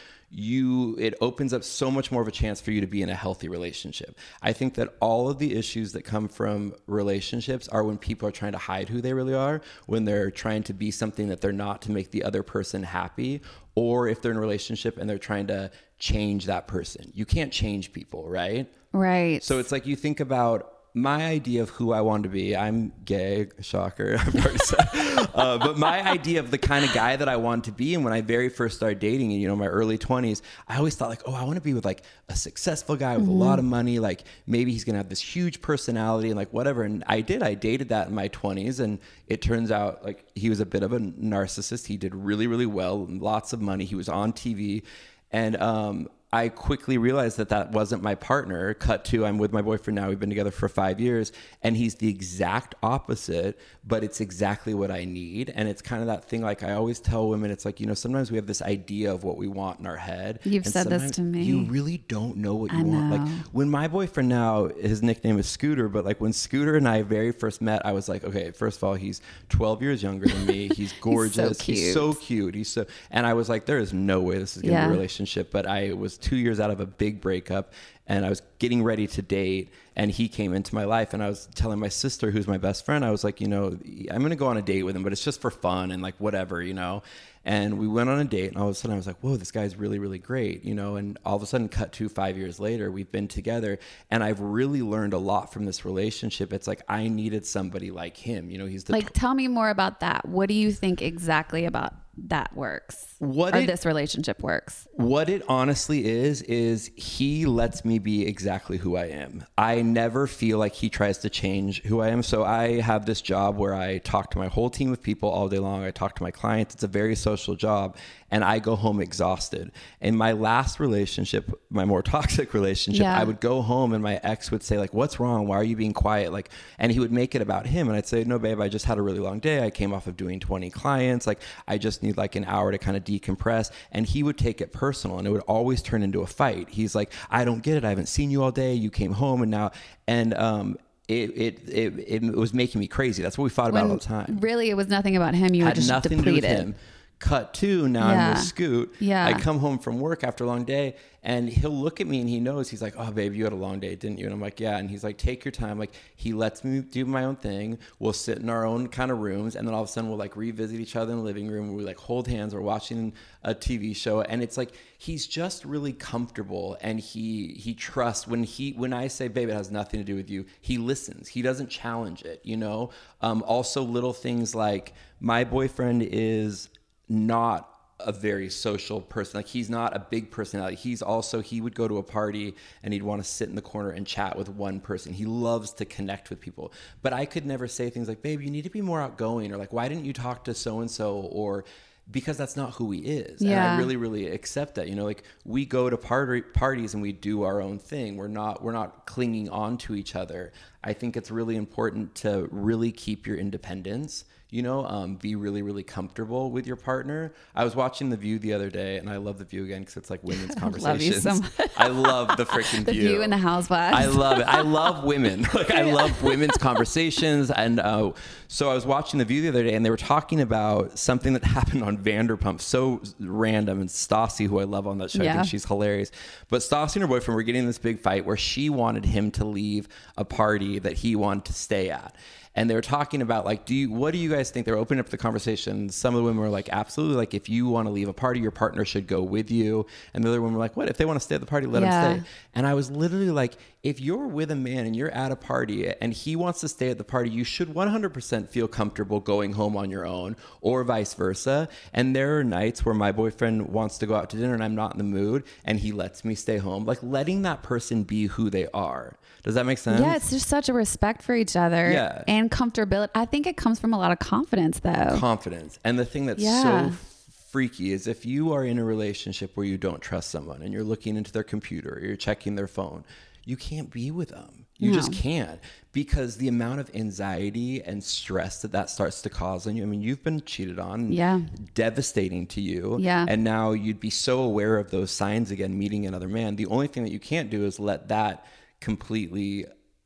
it opens up so much more of a chance for you to be in a healthy relationship. I think that all of the issues that come from relationships are when people are trying to hide who they really are, when they're trying to be something that they're not to make the other person happy, or if they're in a relationship and they're trying to change that person. You can't change people, right? Right. So it's like, you think about my idea of who I want to be. I'm gay, shocker, I've already said. But my idea of the kind of guy that I want to be, and when I very first started dating in, my early 20s, I always thought, like, I want to be with like a successful guy with a lot of money. Like, maybe he's going to have this huge personality and like whatever. And I dated that in my 20s. And it turns out, like, he was a bit of a narcissist. He did really, really well, lots of money. He was on TV. And, I quickly realized that wasn't my partner. Cut to, I'm with my boyfriend now. We've been together for 5 years, and he's the exact opposite, but it's exactly what I need. And it's kind of that thing, like I always tell women, it's like, sometimes we have this idea of what we want in our head. You've said this to me. You really don't know what you want. Like, when my boyfriend now, his nickname is Scooter, but like when Scooter and I very first met, I was like, okay, first of all, he's 12 years younger than me. He's gorgeous. He's so cute. And I was like, there is no way this is going to be a relationship. But I was 2 years out of a big breakup, and I was getting ready to date, and he came into my life, and I was telling my sister, who's my best friend, I was like, I'm going to go on a date with him, but it's just for fun and like whatever, and we went on a date, and all of a sudden I was like, whoa, this guy's really, really great, and all of a sudden, cut to 5 years later, we've been together, and I've really learned a lot from this relationship. It's like, I needed somebody like him. He's the tell me more about that. What do you think exactly about that works? This relationship works? What it honestly is he lets me be exactly who I am. I never feel like he tries to change who I am. So I have this job where I talk to my whole team of people all day long. I talk to my clients. It's a very social job, and I go home exhausted. In my last relationship, my more toxic relationship, I would go home and my ex would say, like, what's wrong? Why are you being quiet? Like, and he would make it about him. And I'd say, no, babe, I just had a really long day. I came off of doing 20 clients. Like, I just need like an hour to kind of decompress. And he would take it personal, and it would always turn into a fight. He's like, I don't get it. I haven't seen you all day. You came home and now, and it was making me crazy. That's what we fought about all the time. Really, it was nothing about him. You were just depleted. To do with him. Cut to now I'm with Scoot. Yeah. I come home from work after a long day and he'll look at me and he knows, he's like, oh babe, you had a long day, didn't you? And I'm like, yeah. And he's like, take your time. Like he lets me do my own thing. We'll sit in our own kind of rooms. And then all of a sudden we'll like revisit each other in the living room. We like hold hands. We're watching a TV show. And it's like, he's just really comfortable. And he trusts when I say, babe, it has nothing to do with you, he listens. He doesn't challenge it, you know? Also little things like my boyfriend is not a very social person. Like he's not a big personality. He would go to a party and he'd want to sit in the corner and chat with one person. He loves to connect with people. But I could never say things like, babe, you need to be more outgoing, or like, why didn't you talk to so-and-so? Or because that's not who he is. Yeah. And I really, really accept that. You know, like we go to parties and we do our own thing. We're not clinging on to each other. I think it's really important to really keep your independence. You know, be really, really comfortable with your partner. I was watching The View the other day, and I love The View again because it's like women's conversations. Love you so much. I love the freaking The View and the Housewives. I love it. I love women. Like I love women's conversations. And so I was watching The View the other day, and they were talking about something that happened on Vanderpump. So random. And Stassi, who I love on that show, I think she's hilarious. But Stassi and her boyfriend were getting in this big fight where she wanted him to leave a party that he wanted to stay at. And they were talking about like, what do you guys think? They were opening up the conversation. Some of the women were like, absolutely. Like if you want to leave a party, your partner should go with you. And the other women were like, what? If they want to stay at the party, let them stay. And I was literally like, if you're with a man and you're at a party and he wants to stay at the party, you should 100% feel comfortable going home on your own, or vice versa. And there are nights where my boyfriend wants to go out to dinner and I'm not in the mood and he lets me stay home. Like letting that person be who they are. Does that make sense? Yeah, it's just such a respect for each other and comfortability. I think it comes from a lot of confidence, though. Confidence. And the thing that's so freaky is if you are in a relationship where you don't trust someone and you're looking into their computer or you're checking their phone, you can't be with them. You just can't, because the amount of anxiety and stress that starts to cause on you. I mean, you've been cheated on. Devastating to you. And now you'd be so aware of those signs again, meeting another man. The only thing that you can't do is let that completely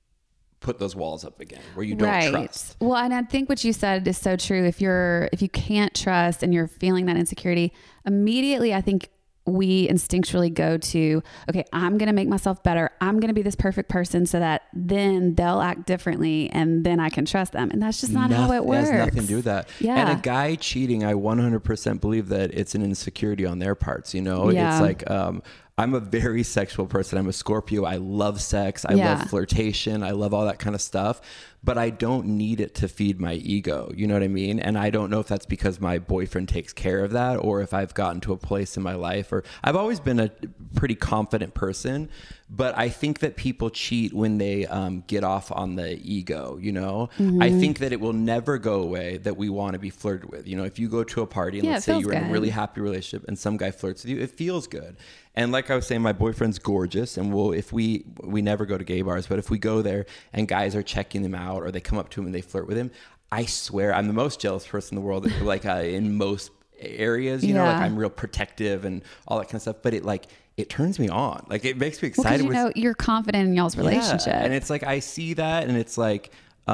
put those walls up again where you don't trust. Well, and I think what you said is so true. If you can't trust and you're feeling that insecurity, immediately I think we instinctually go to, okay, I'm going to make myself better. I'm going to be this perfect person so that then they'll act differently and then I can trust them. And that's just not how it works. It has nothing to do with that. And a guy cheating, I 100% believe that it's an insecurity on their parts. You know, it's like, I'm a very sexual person. I'm a Scorpio. I love sex. I love flirtation. I love all that kind of stuff, but I don't need it to feed my ego. You know what I mean? And I don't know if that's because my boyfriend takes care of that or if I've gotten to a place in my life, or I've always been a pretty confident person, but I think that people cheat when they get off on the ego, you know? I think that it will never go away that we want to be flirted with. You know, if you go to a party and let's say you're in a really happy relationship and some guy flirts with you, it feels good. And like I was saying, my boyfriend's gorgeous, and if we never go to gay bars, but if we go there and guys are checking them out or they come up to him and they flirt with him, I swear I'm the most jealous person in the world, like in most areas, you know, like I'm real protective and all that kind of stuff, but it turns me on. Like it makes me excited. Well, you're confident in y'all's relationship. And it's like, I see that and it's like,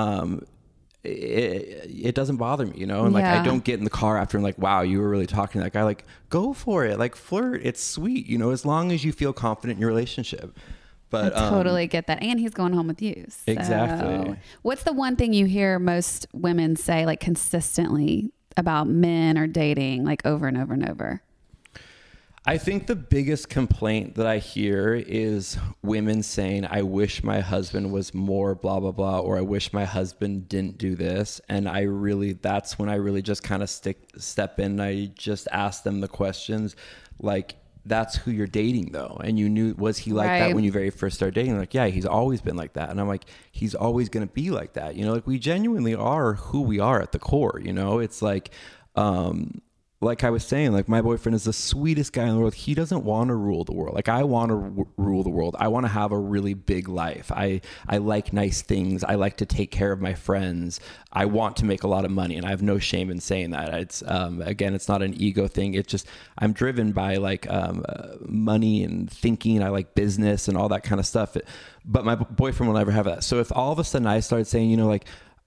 it doesn't bother me, you know? And like, I don't get in the car after and like, wow, you were really talking to that guy. Like, go for it. Like flirt. It's sweet, you know, as long as you feel confident in your relationship. But I totally get that. And he's going home with you. So. Exactly. What's the one thing you hear most women say like consistently about men or dating, like over and over and over? I think the biggest complaint that I hear is women saying, I wish my husband was more blah, blah, blah, or I wish my husband didn't do this. And that's when I really just kind of step in. I just ask them the questions like, that's who you're dating though. And you knew, was he like that when you very first started dating? Like, yeah, he's always been like that. And I'm like, he's always going to be like that. You know, like we genuinely are who we are at the core, you know, it's like I was saying, like my boyfriend is the sweetest guy in the world. He doesn't want to rule the world. Like I want to rule the world. I want to have a really big life. I like nice things. I like to take care of my friends. I want to make a lot of money, and I have no shame in saying that. It's again, it's not an ego thing. It's just I'm driven by like money and thinking. I like business and all that kind of stuff. But my boyfriend will never have that. So if all of a sudden I started saying, you know, like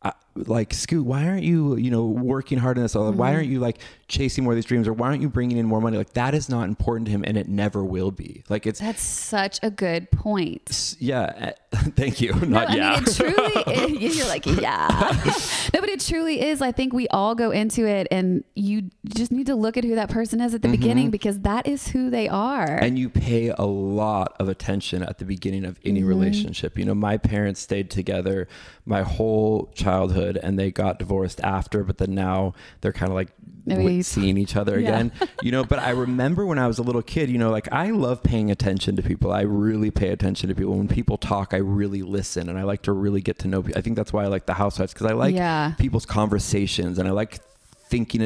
like, Scoot, why aren't you, working hard on this? Or why aren't you like chasing more of these dreams? Or why aren't you bringing in more money? Like, that is not important to him, and it never will be. Like, that's such a good point. Yeah. Thank you. Not I mean, it truly is. You're like, yeah. No, but it truly is. I think we all go into it, and you just need to look at who that person is at the beginning, because that is who they are. And you pay a lot of attention at the beginning of any relationship. My parents stayed together my whole childhood, and they got divorced after, but then now they're kind of like seeing each other again. But I remember when I was a little kid, like, I love paying attention to people. I really pay attention to people. When people talk, I really listen, and I like to really get to know people. I think that's why I like The Housewives, because I like people's conversations, and I like thinking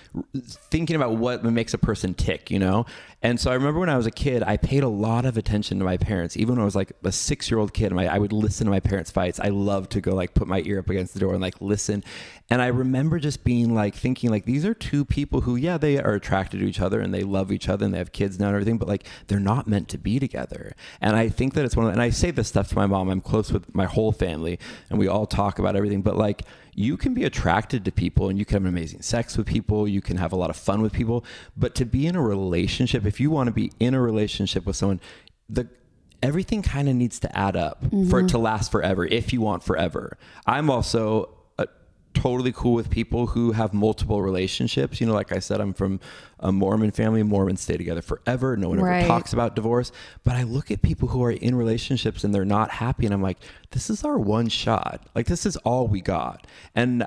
about what makes a person tick, And so I remember when I was a kid, I paid a lot of attention to my parents. Even when I was like a 6-year-old kid, I would listen to my parents' fights. I loved to go like put my ear up against the door and like listen. And I remember just being like thinking like, these are two people who, they are attracted to each other and they love each other and they have kids now and everything, but like, they're not meant to be together. And I think that it's and I say this stuff to my mom. I'm close with my whole family and we all talk about everything, but like, you can be attracted to people and you can have amazing sex with people. You can have a lot of fun with people, but to be in a relationship, if you want to be in a relationship with someone, everything kind of needs to add up for it to last forever. If you want forever, I'm also totally cool with people who have multiple relationships. Like I said, I'm from a Mormon family. Mormons stay together forever. No one ever talks about divorce. But I look at people who are in relationships and they're not happy. And I'm like, this is our one shot. Like, this is all we got. And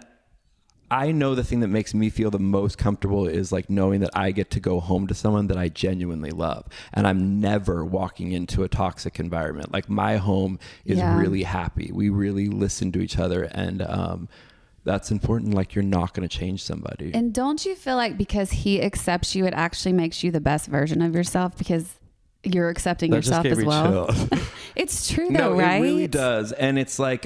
I know the thing that makes me feel the most comfortable is like knowing that I get to go home to someone that I genuinely love. And I'm never walking into a toxic environment. Like, my home is really happy. We really listen to each other. And, that's important. Like, you're not going to change somebody. And don't you feel like because he accepts you, it actually makes you the best version of yourself because you're accepting yourself as well? It's true though, right? It really does. And it's like,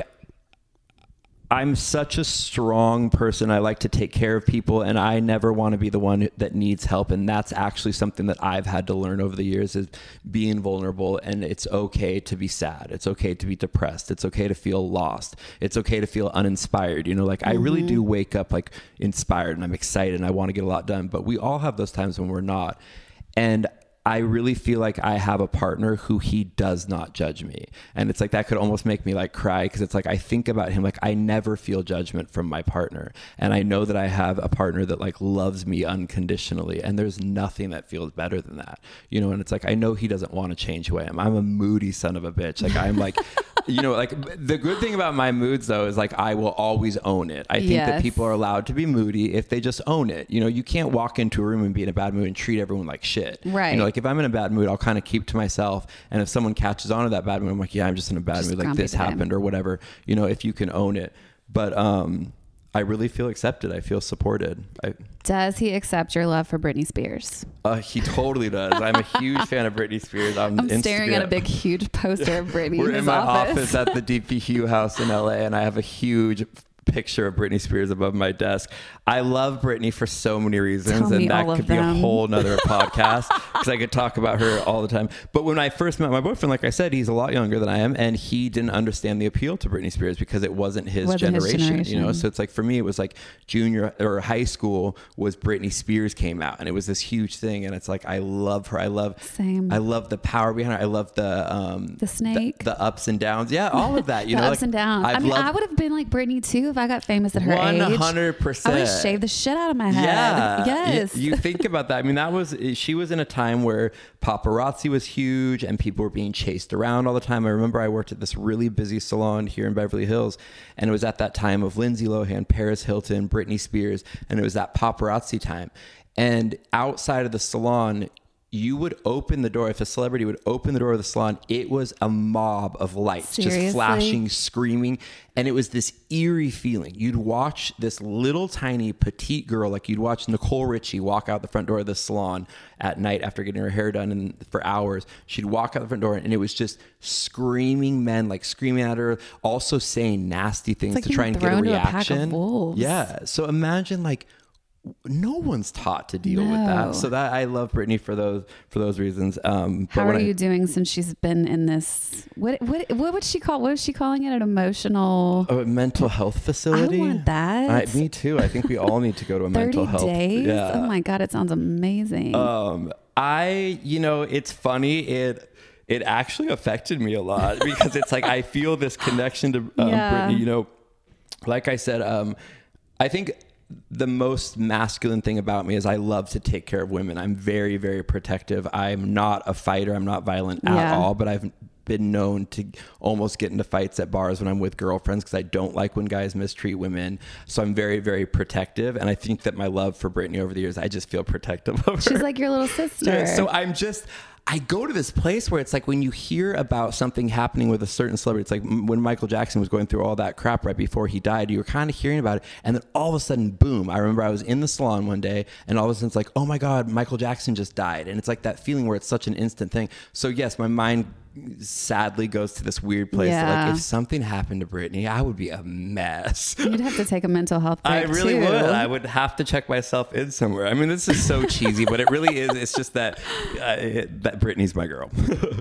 I'm such a strong person. I like to take care of people and I never want to be the one that needs help. And that's actually something that I've had to learn over the years, is being vulnerable. And it's okay to be sad. It's okay to be depressed. It's okay to feel lost. It's okay to feel uninspired. I really do wake up like inspired and I'm excited and I want to get a lot done, but we all have those times when we're not. And I really feel like I have a partner who he does not judge me. And it's like, that could almost make me like cry, because it's like, I think about him, like, I never feel judgment from my partner. And I know that I have a partner that like loves me unconditionally. And there's nothing that feels better than that, and it's like, I know he doesn't want to change who I am. I'm a moody son of a bitch. Like, I'm like, like the good thing about my moods though, is like, I will always own it. I think that people are allowed to be moody if they just own it. You can't walk into a room and be in a bad mood and treat everyone like shit. Right. Like, if I'm in a bad mood, I'll kind of keep to myself. And if someone catches on to that bad mood, I'm like, yeah, I'm just in a bad mood. Like, this happened or whatever, if you can own it. But I really feel accepted. I feel supported. Does he accept your love for Britney Spears? He totally does. I'm a huge fan of Britney Spears. I'm staring at a big, huge poster of Britney. We're in my office at the DP Hugh house in LA, and I have a huge picture of Britney Spears above my desk. I love Britney for so many reasons, and that could be a whole nother podcast, because I could talk about her all the time. But when I first met my boyfriend, like I said, he's a lot younger than I am, and he didn't understand the appeal to Britney Spears because it wasn't his generation. So it's like, for me, it was like junior or high school was Britney Spears came out, and it was this huge thing. And it's like, I love her. I love the power behind her. I love the snake, the ups and downs. Yeah, all of that. The ups and downs. I would have been like Britney too if I got famous at her age. 100%. I would have shaved the shit out of my head. Yeah. Yes. You think about that. I mean, she was in a time where paparazzi was huge and people were being chased around all the time. I remember I worked at this really busy salon here in Beverly Hills, and it was at that time of Lindsay Lohan, Paris Hilton, Britney Spears, and it was that paparazzi time. And outside of the salon, you would open the door. If a celebrity would open the door of the salon, it was a mob of lights. Seriously? Just flashing, screaming. And it was this eerie feeling. You'd watch this little tiny petite girl, like you'd watch Nicole Richie walk out the front door of the salon at night after getting her hair done and for hours. She'd walk out the front door and it was just screaming men, like screaming at her, also saying nasty things to try and get a reaction. A pack of wolves. Yeah. So imagine like no one's taught to deal with that. So that I love Brittany for those reasons. How are you doing since she's been in this? What would she call? What was she calling it? An emotional mental health facility. I want that. Me too. I think we all need to go to a mental health. 30 days. Yeah. Oh my God, it sounds amazing. It's funny. It actually affected me a lot because it's like I feel this connection to Brittany. Like I said, I think the most masculine thing about me is I love to take care of women. I'm very, very protective. I'm not a fighter. I'm not violent at all, but I've been known to almost get into fights at bars when I'm with girlfriends because I don't like when guys mistreat women. So I'm very, very protective. And I think that my love for Brittany over the years, I just feel protective of her. She's like your little sister. Yeah, so I go to this place where it's like when you hear about something happening with a certain celebrity, it's like when Michael Jackson was going through all that crap right before he died, you were kind of hearing about it. And then all of a sudden, boom, I remember I was in the salon one day and all of a sudden it's like, oh my God, Michael Jackson just died. And it's like that feeling where it's such an instant thing. So yes, my mind sadly goes to this weird place that like if something happened to Brittany, I would be a mess. You'd have to take a mental health break. I really would. I would have to check myself in somewhere. I mean, this is so cheesy, but it really is. It's just that that Brittany's my girl.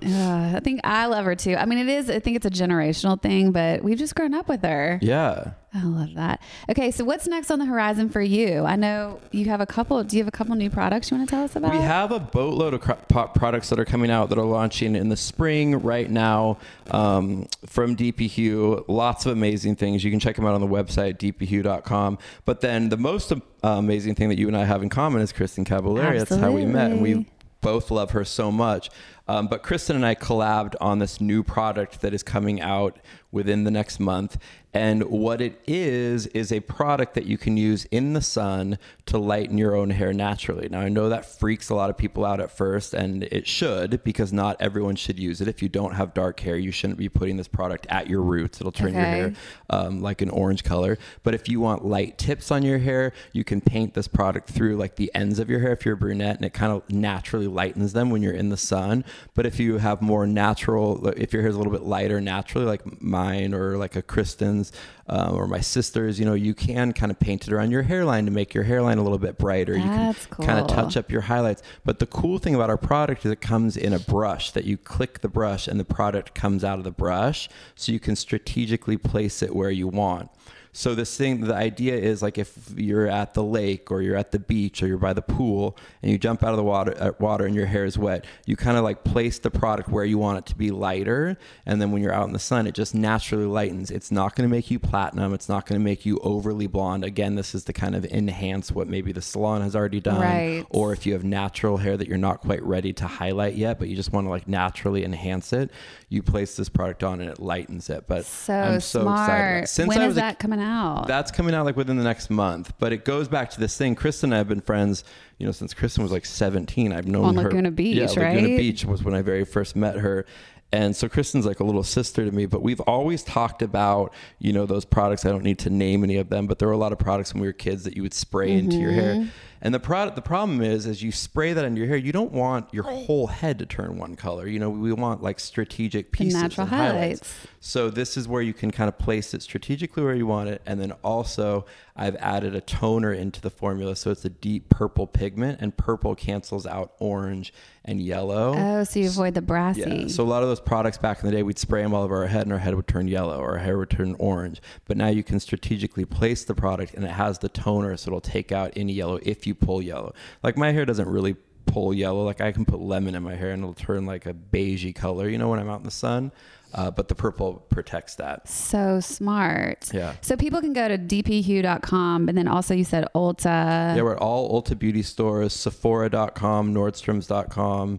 I think I love her too. I mean, I think it's a generational thing, but we've just grown up with her. Yeah. I love that. Okay, so what's next on the horizon for you? I know you have a couple. Do you have a couple new products you want to tell us about? We have a boatload of products that are coming out that are launching in the spring right now from DP Hue. Lots of amazing things. You can check them out on the website, dphue.com. But then the most amazing thing that you and I have in common is Kristin Cavallari. That's how we met. And we both love her so much. But Kristin and I collabed on this new product that is coming out within the next month. And what it is a product that you can use in the sun to lighten your own hair naturally. Now, I know that freaks a lot of people out at first, and it should, because not everyone should use it. If you don't have dark hair, you shouldn't be putting this product at your roots. It'll turn your hair like an orange color. But if you want light tips on your hair, you can paint this product through like the ends of your hair if you're a brunette, and it kind of naturally lightens them when you're in the sun. But if you have more natural, if your hair is a little bit lighter naturally, like mine or like a Kristin's or my sister's, you can kind of paint it around your hairline to make your hairline a little bit brighter. That's you can kind of touch up your highlights. But the cool thing about our product is it comes in a brush that you click the brush and the product comes out of the brush, so you can strategically place it where you want. So the idea is like if you're at the lake or you're at the beach or you're by the pool and you jump out of the water and your hair is wet, you kind of like place the product where you want it to be lighter. And then when you're out in the sun, it just naturally lightens. It's not going to make you platinum. It's not going to make you overly blonde. Again, this is to kind of enhance what maybe the salon has already done. Right. Or if you have natural hair that you're not quite ready to highlight yet, but you just want to like naturally enhance it, you place this product on and it lightens it. But I'm so smart. excited. When is that coming out? That's coming out like within the next month. But it goes back to this thing. Kristin and I have been friends, since Kristin was like 17. I've known her. On Laguna Beach, right? Laguna Beach was when I very first met her. And so Kristin's like a little sister to me, but we've always talked about, those products. I don't need to name any of them, but there were a lot of products when we were kids that you would spray into your hair. And the problem is, as you spray that into your hair, you don't want your whole head to turn one color. We want like strategic pieces, natural and highlights. So this is where you can kind of place it strategically where you want it. And then also I've added a toner into the formula. So it's a deep purple pigment, and purple cancels out orange and yellow. Oh, so you avoid the brassy. Yeah. So a lot of those products back in the day, we'd spray them all over our head and our head would turn yellow or our hair would turn orange. But now you can strategically place the product and it has the toner, so it'll take out any yellow if you pull yellow. Like my hair doesn't really pull yellow. Like I can put lemon in my hair and it'll turn like a beigey color, when I'm out in the sun. But the purple protects that. So smart. Yeah. So people can go to dphue.com, and then also you said Ulta. Yeah, we're at all Ulta beauty stores, Sephora.com, Nordstroms.com,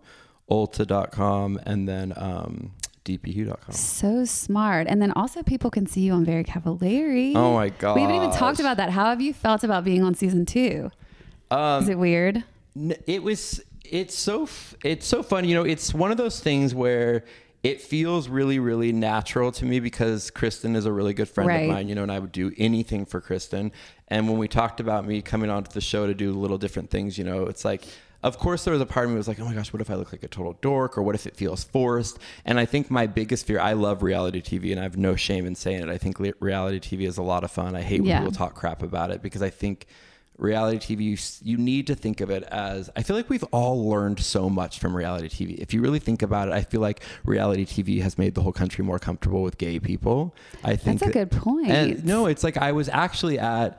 Ulta.com, and then dphue.com. So smart. And then also people can see you on Very Cavallari. Oh my God. We haven't even talked about that. How have you felt about being on season 2? Is it weird? It's so fun. It's one of those things where it feels really, really natural to me because Kristin is a really good friend of mine, and I would do anything for Kristin. And when we talked about me coming onto the show to do little different things, it's like, of course, there was a part of me that was like, oh my gosh, what if I look like a total dork? Or what if it feels forced? And I think my biggest fear, I love reality TV and I have no shame in saying it. I think reality TV is a lot of fun. I hate when people talk crap about it because I think reality TV, you need to think of it as, I feel like we've all learned so much from reality TV. If you really think about it, I feel like reality TV has made the whole country more comfortable with gay people. I think that's a good point. And no, it's like I was actually at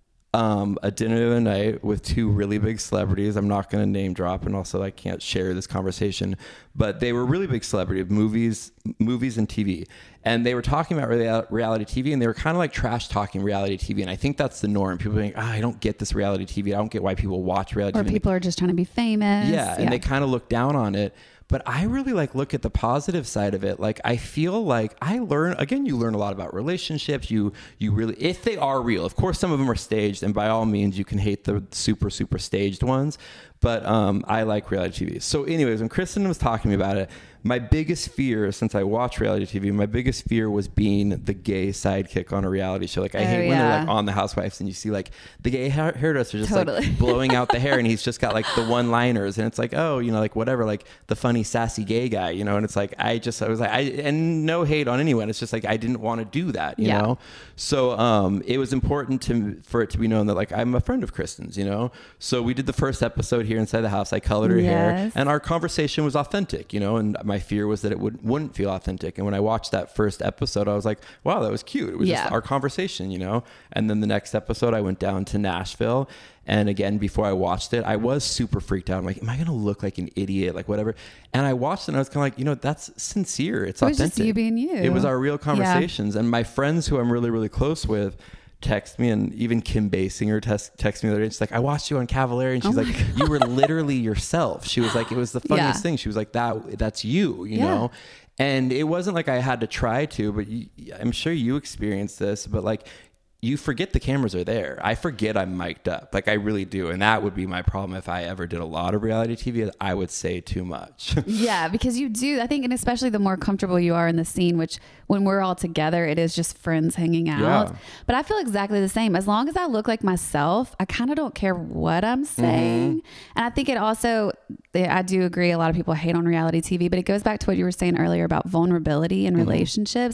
a dinner the other night with two really big celebrities. I'm not going to name drop, and also I can't share this conversation, but they were really big celebrity of movies and TV. And they were talking about reality TV, and they were kind of like trash talking reality TV. And I think that's the norm. People are like, I don't get this reality TV. I don't get why people watch reality TV. Or people are just trying to be famous. Yeah. And they kind of look down on it. But I really like look at the positive side of it. Like, I feel like you learn a lot about relationships. You really, if they are real, of course, some of them are staged, and by all means you can hate the super, super staged ones. But I like reality TV. So anyways, when Kristen was talking to me about it, my biggest fear, since I watch reality TV, my biggest fear was being the gay sidekick on a reality show. Like, I hate when they're like on The Housewives and you see like the gay hairdresser just like blowing out the hair, and he's just got like the one-liners, and it's like, oh, you know, like whatever, like the funny sassy gay guy, you know. And it's like, I was like, and no hate on anyone, it's just like I didn't want to do that, you know. So it was important for it to be known that like I'm a friend of Kristen's, you know. So we did the first episode here inside the house. I colored her hair, and our conversation was authentic, you know. And my fear was that it wouldn't feel authentic. And when I watched that first episode, I was like, wow, that was cute. It was just our conversation, you know. And then the next episode, I went down to Nashville. And again, before I watched it, I was super freaked out. I'm like, am I going to look like an idiot? Like whatever. And I watched it and I was kind of like, you know, that's sincere. It's authentic. It was just you being you. It was our real conversations. And my friends who I'm really, really close with text me, and even Kim Basinger text me the other day. She's like, I watched you on Cavallari, and she's like, you were literally yourself. She was like, it was the funniest thing. She was like, that's you know? And it wasn't like I had to try to, but I'm sure you experienced this, but like, you forget the cameras are there. I forget I'm mic'd up. Like, I really do. And that would be my problem if I ever did a lot of reality TV. I would say too much. Yeah, because you do. I think, and especially the more comfortable you are in the scene, which when we're all together, it is just friends hanging out. Yeah. But I feel exactly the same. As long as I look like myself, I kind of don't care what I'm saying. Mm-hmm. And I think it also, I do agree, a lot of people hate on reality TV, but it goes back to what you were saying earlier about vulnerability in relationships.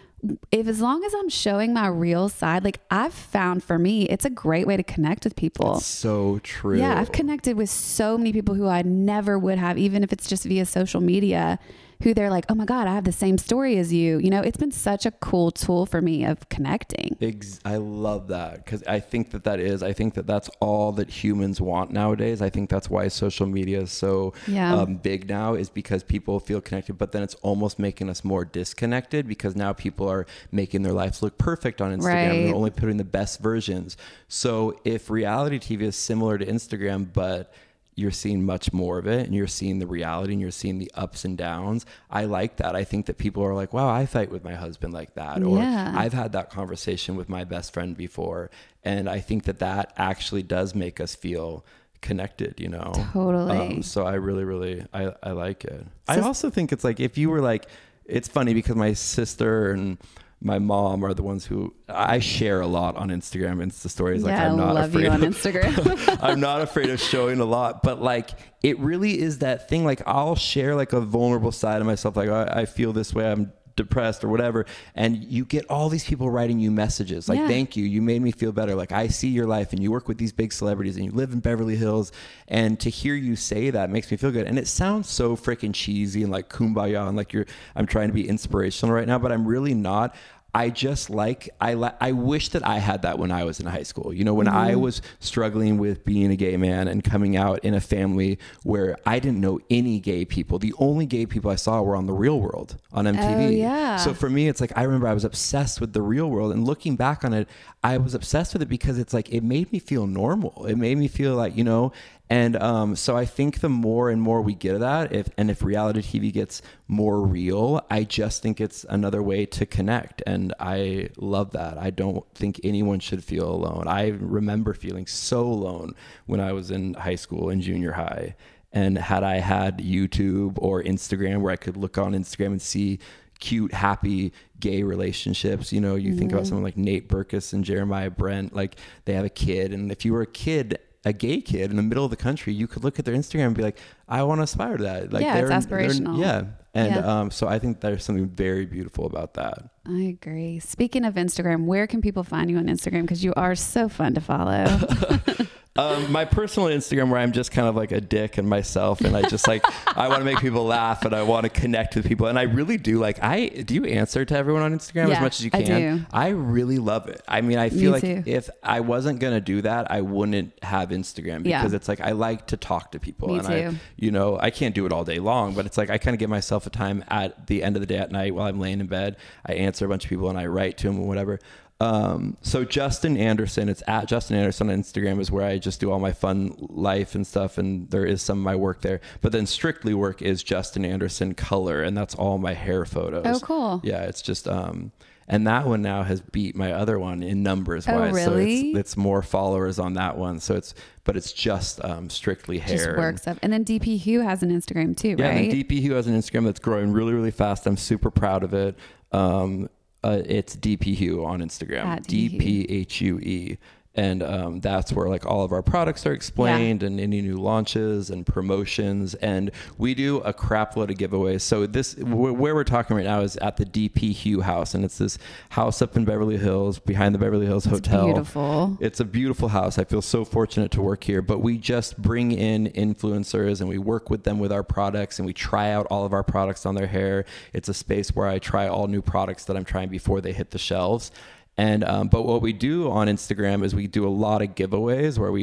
As long as I'm showing my real side, like I've found for me, it's a great way to connect with people. It's so true. Yeah. I've connected with so many people who I never would have, even if it's just via social media, who they're like, oh my God, I have the same story as you. You know, it's been such a cool tool for me of connecting. I love that, because I think that's all that humans want nowadays. I think that's why social media is so big now, is because people feel connected, but then it's almost making us more disconnected, because now people are making their lives look perfect on Instagram. Right. They're only putting the best versions. So if reality TV is similar to Instagram, but you're seeing much more of it, and you're seeing the reality, and you're seeing the ups and downs. I like that. I think that people are like, wow, I fight with my husband like that. Or I've had that conversation with my best friend before. And I think that actually does make us feel connected, you know? Totally. So I really, really, I like it. I also think it's like, if you were like, it's funny because my sister and my mom are the ones who I share a lot on Instagram, Insta stories. Like, I'm not afraid on Instagram. I'm not afraid of showing a lot, but like, it really is that thing. Like, I'll share like a vulnerable side of myself. Like, I feel this way, I'm depressed or whatever. And you get all these people writing you messages like, thank you. You made me feel better. Like, I see your life and you work with these big celebrities and you live in Beverly Hills. And to hear you say that makes me feel good. And it sounds so freaking cheesy and like kumbaya and like I'm trying to be inspirational right now, but I'm really not. I just I wish that I had that when I was in high school. You know, when I was struggling with being a gay man and coming out in a family where I didn't know any gay people. The only gay people I saw were on The Real World on MTV. Oh, yeah. So for me, it's like, I remember I was obsessed with The Real World, and looking back on it, I was obsessed with it because it's like, it made me feel normal. It made me feel like, you know, and so I think the more and more we get of that, if reality TV gets more real, I just think it's another way to connect. And I love that. I don't think anyone should feel alone. I remember feeling so alone when I was in high school and junior high. And had I had YouTube or Instagram where I could look on Instagram and see cute, happy gay relationships, you know, you think about someone like Nate Berkus and Jeremiah Brent, like they have a kid. And if you were a kid a gay kid in the middle of the country, you could look at their Instagram and be like, I want to aspire to that. Like, yeah, it's aspirational. Yeah. And so I think there's something very beautiful about that. I agree. Speaking of Instagram, where can people find you on Instagram? Because you are so fun to follow. My personal Instagram, where I'm just kind of like a dick and myself, and I just like, I want to make people laugh and I want to connect with people. And I really do do you answer to everyone on Instagram as much as you can? I do. I really love it. I mean, I feel like too. if I wasn't going to do that, I wouldn't have Instagram, because it's like, I like to talk to people. Me and too. I can't do it all day long, but it's like, I kind of give myself a time at the end of the day at night while I'm laying in bed. I answer a bunch of people and I write to them or whatever. So Justin Anderson, it's at Justin Anderson on Instagram, is where I just do all my fun life and stuff. And there is some of my work there, but then strictly work is Justin Anderson Color. And that's all my hair photos. Oh, cool. Yeah. It's just, and that one now has beat my other one in numbers wise. Oh, really? So it's more followers on that one. So it's just, strictly hair. Just work stuff. And then DP Hugh has an Instagram too, yeah, right? Yeah. DP Hugh has an Instagram that's growing really, really fast. I'm super proud of it. It's DP Hugh on Instagram, DPHUE. And that's where like all of our products are explained and any new launches and promotions. And we do a crap load of giveaways. So where we're talking right now is at the DP Hugh house. And it's this house up in Beverly Hills, behind the Beverly Hills Hotel. Beautiful. It's a beautiful house. I feel so fortunate to work here. But we just bring in influencers and we work with them with our products, and we try out all of our products on their hair. It's a space where I try all new products that I'm trying before they hit the shelves. And but what we do on Instagram is we do a lot of giveaways where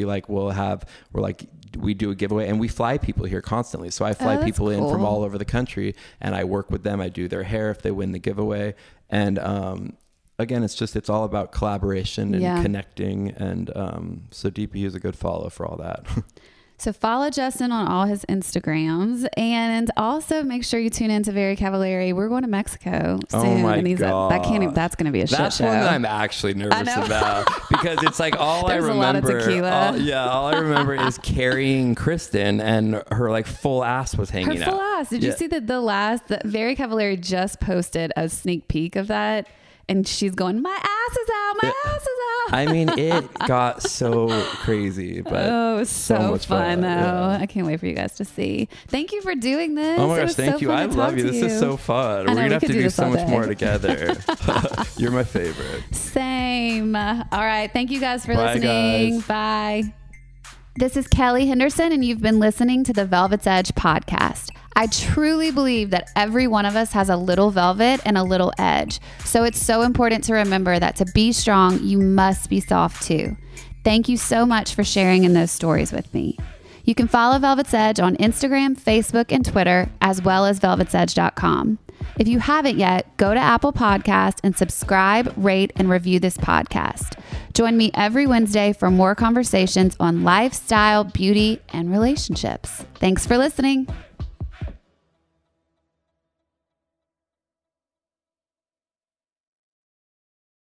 we do a giveaway and we fly people here constantly. So I fly people in from all over the country and I work with them. I do their hair if they win the giveaway. And again, it's all about collaboration and connecting. And so DP is a good follow for all that. So follow Justin on all his Instagrams, and also make sure you tune in to Very Cavallari. We're going to Mexico soon. Oh my and God. That's going to be a shit show. That's one that I'm actually nervous about, because it's like all I remember. There's a lot of tequila. All I remember is carrying Kristen and her like full ass was hanging out. Her full ass. Did you see that the Very Cavallari just posted a sneak peek of that? And she's going, my ass is out, my ass is out. I mean, it got so crazy, but so much fun though. Yeah. I can't wait for you guys to see. Thank you for doing this. Oh my gosh, thank you. I love you. This is so fun. We're gonna have to do so much more together. You're my favorite. Same. All right. Thank you guys for listening. Guys. Bye. This is Kelly Henderson, and you've been listening to the Velvet's Edge podcast. I truly believe that every one of us has a little velvet and a little edge. So it's so important to remember that to be strong, you must be soft too. Thank you so much for sharing in those stories with me. You can follow Velvet's Edge on Instagram, Facebook, and Twitter, as well as velvetsedge.com. If you haven't yet, go to Apple Podcasts and subscribe, rate, and review this podcast. Join me every Wednesday for more conversations on lifestyle, beauty, and relationships. Thanks for listening.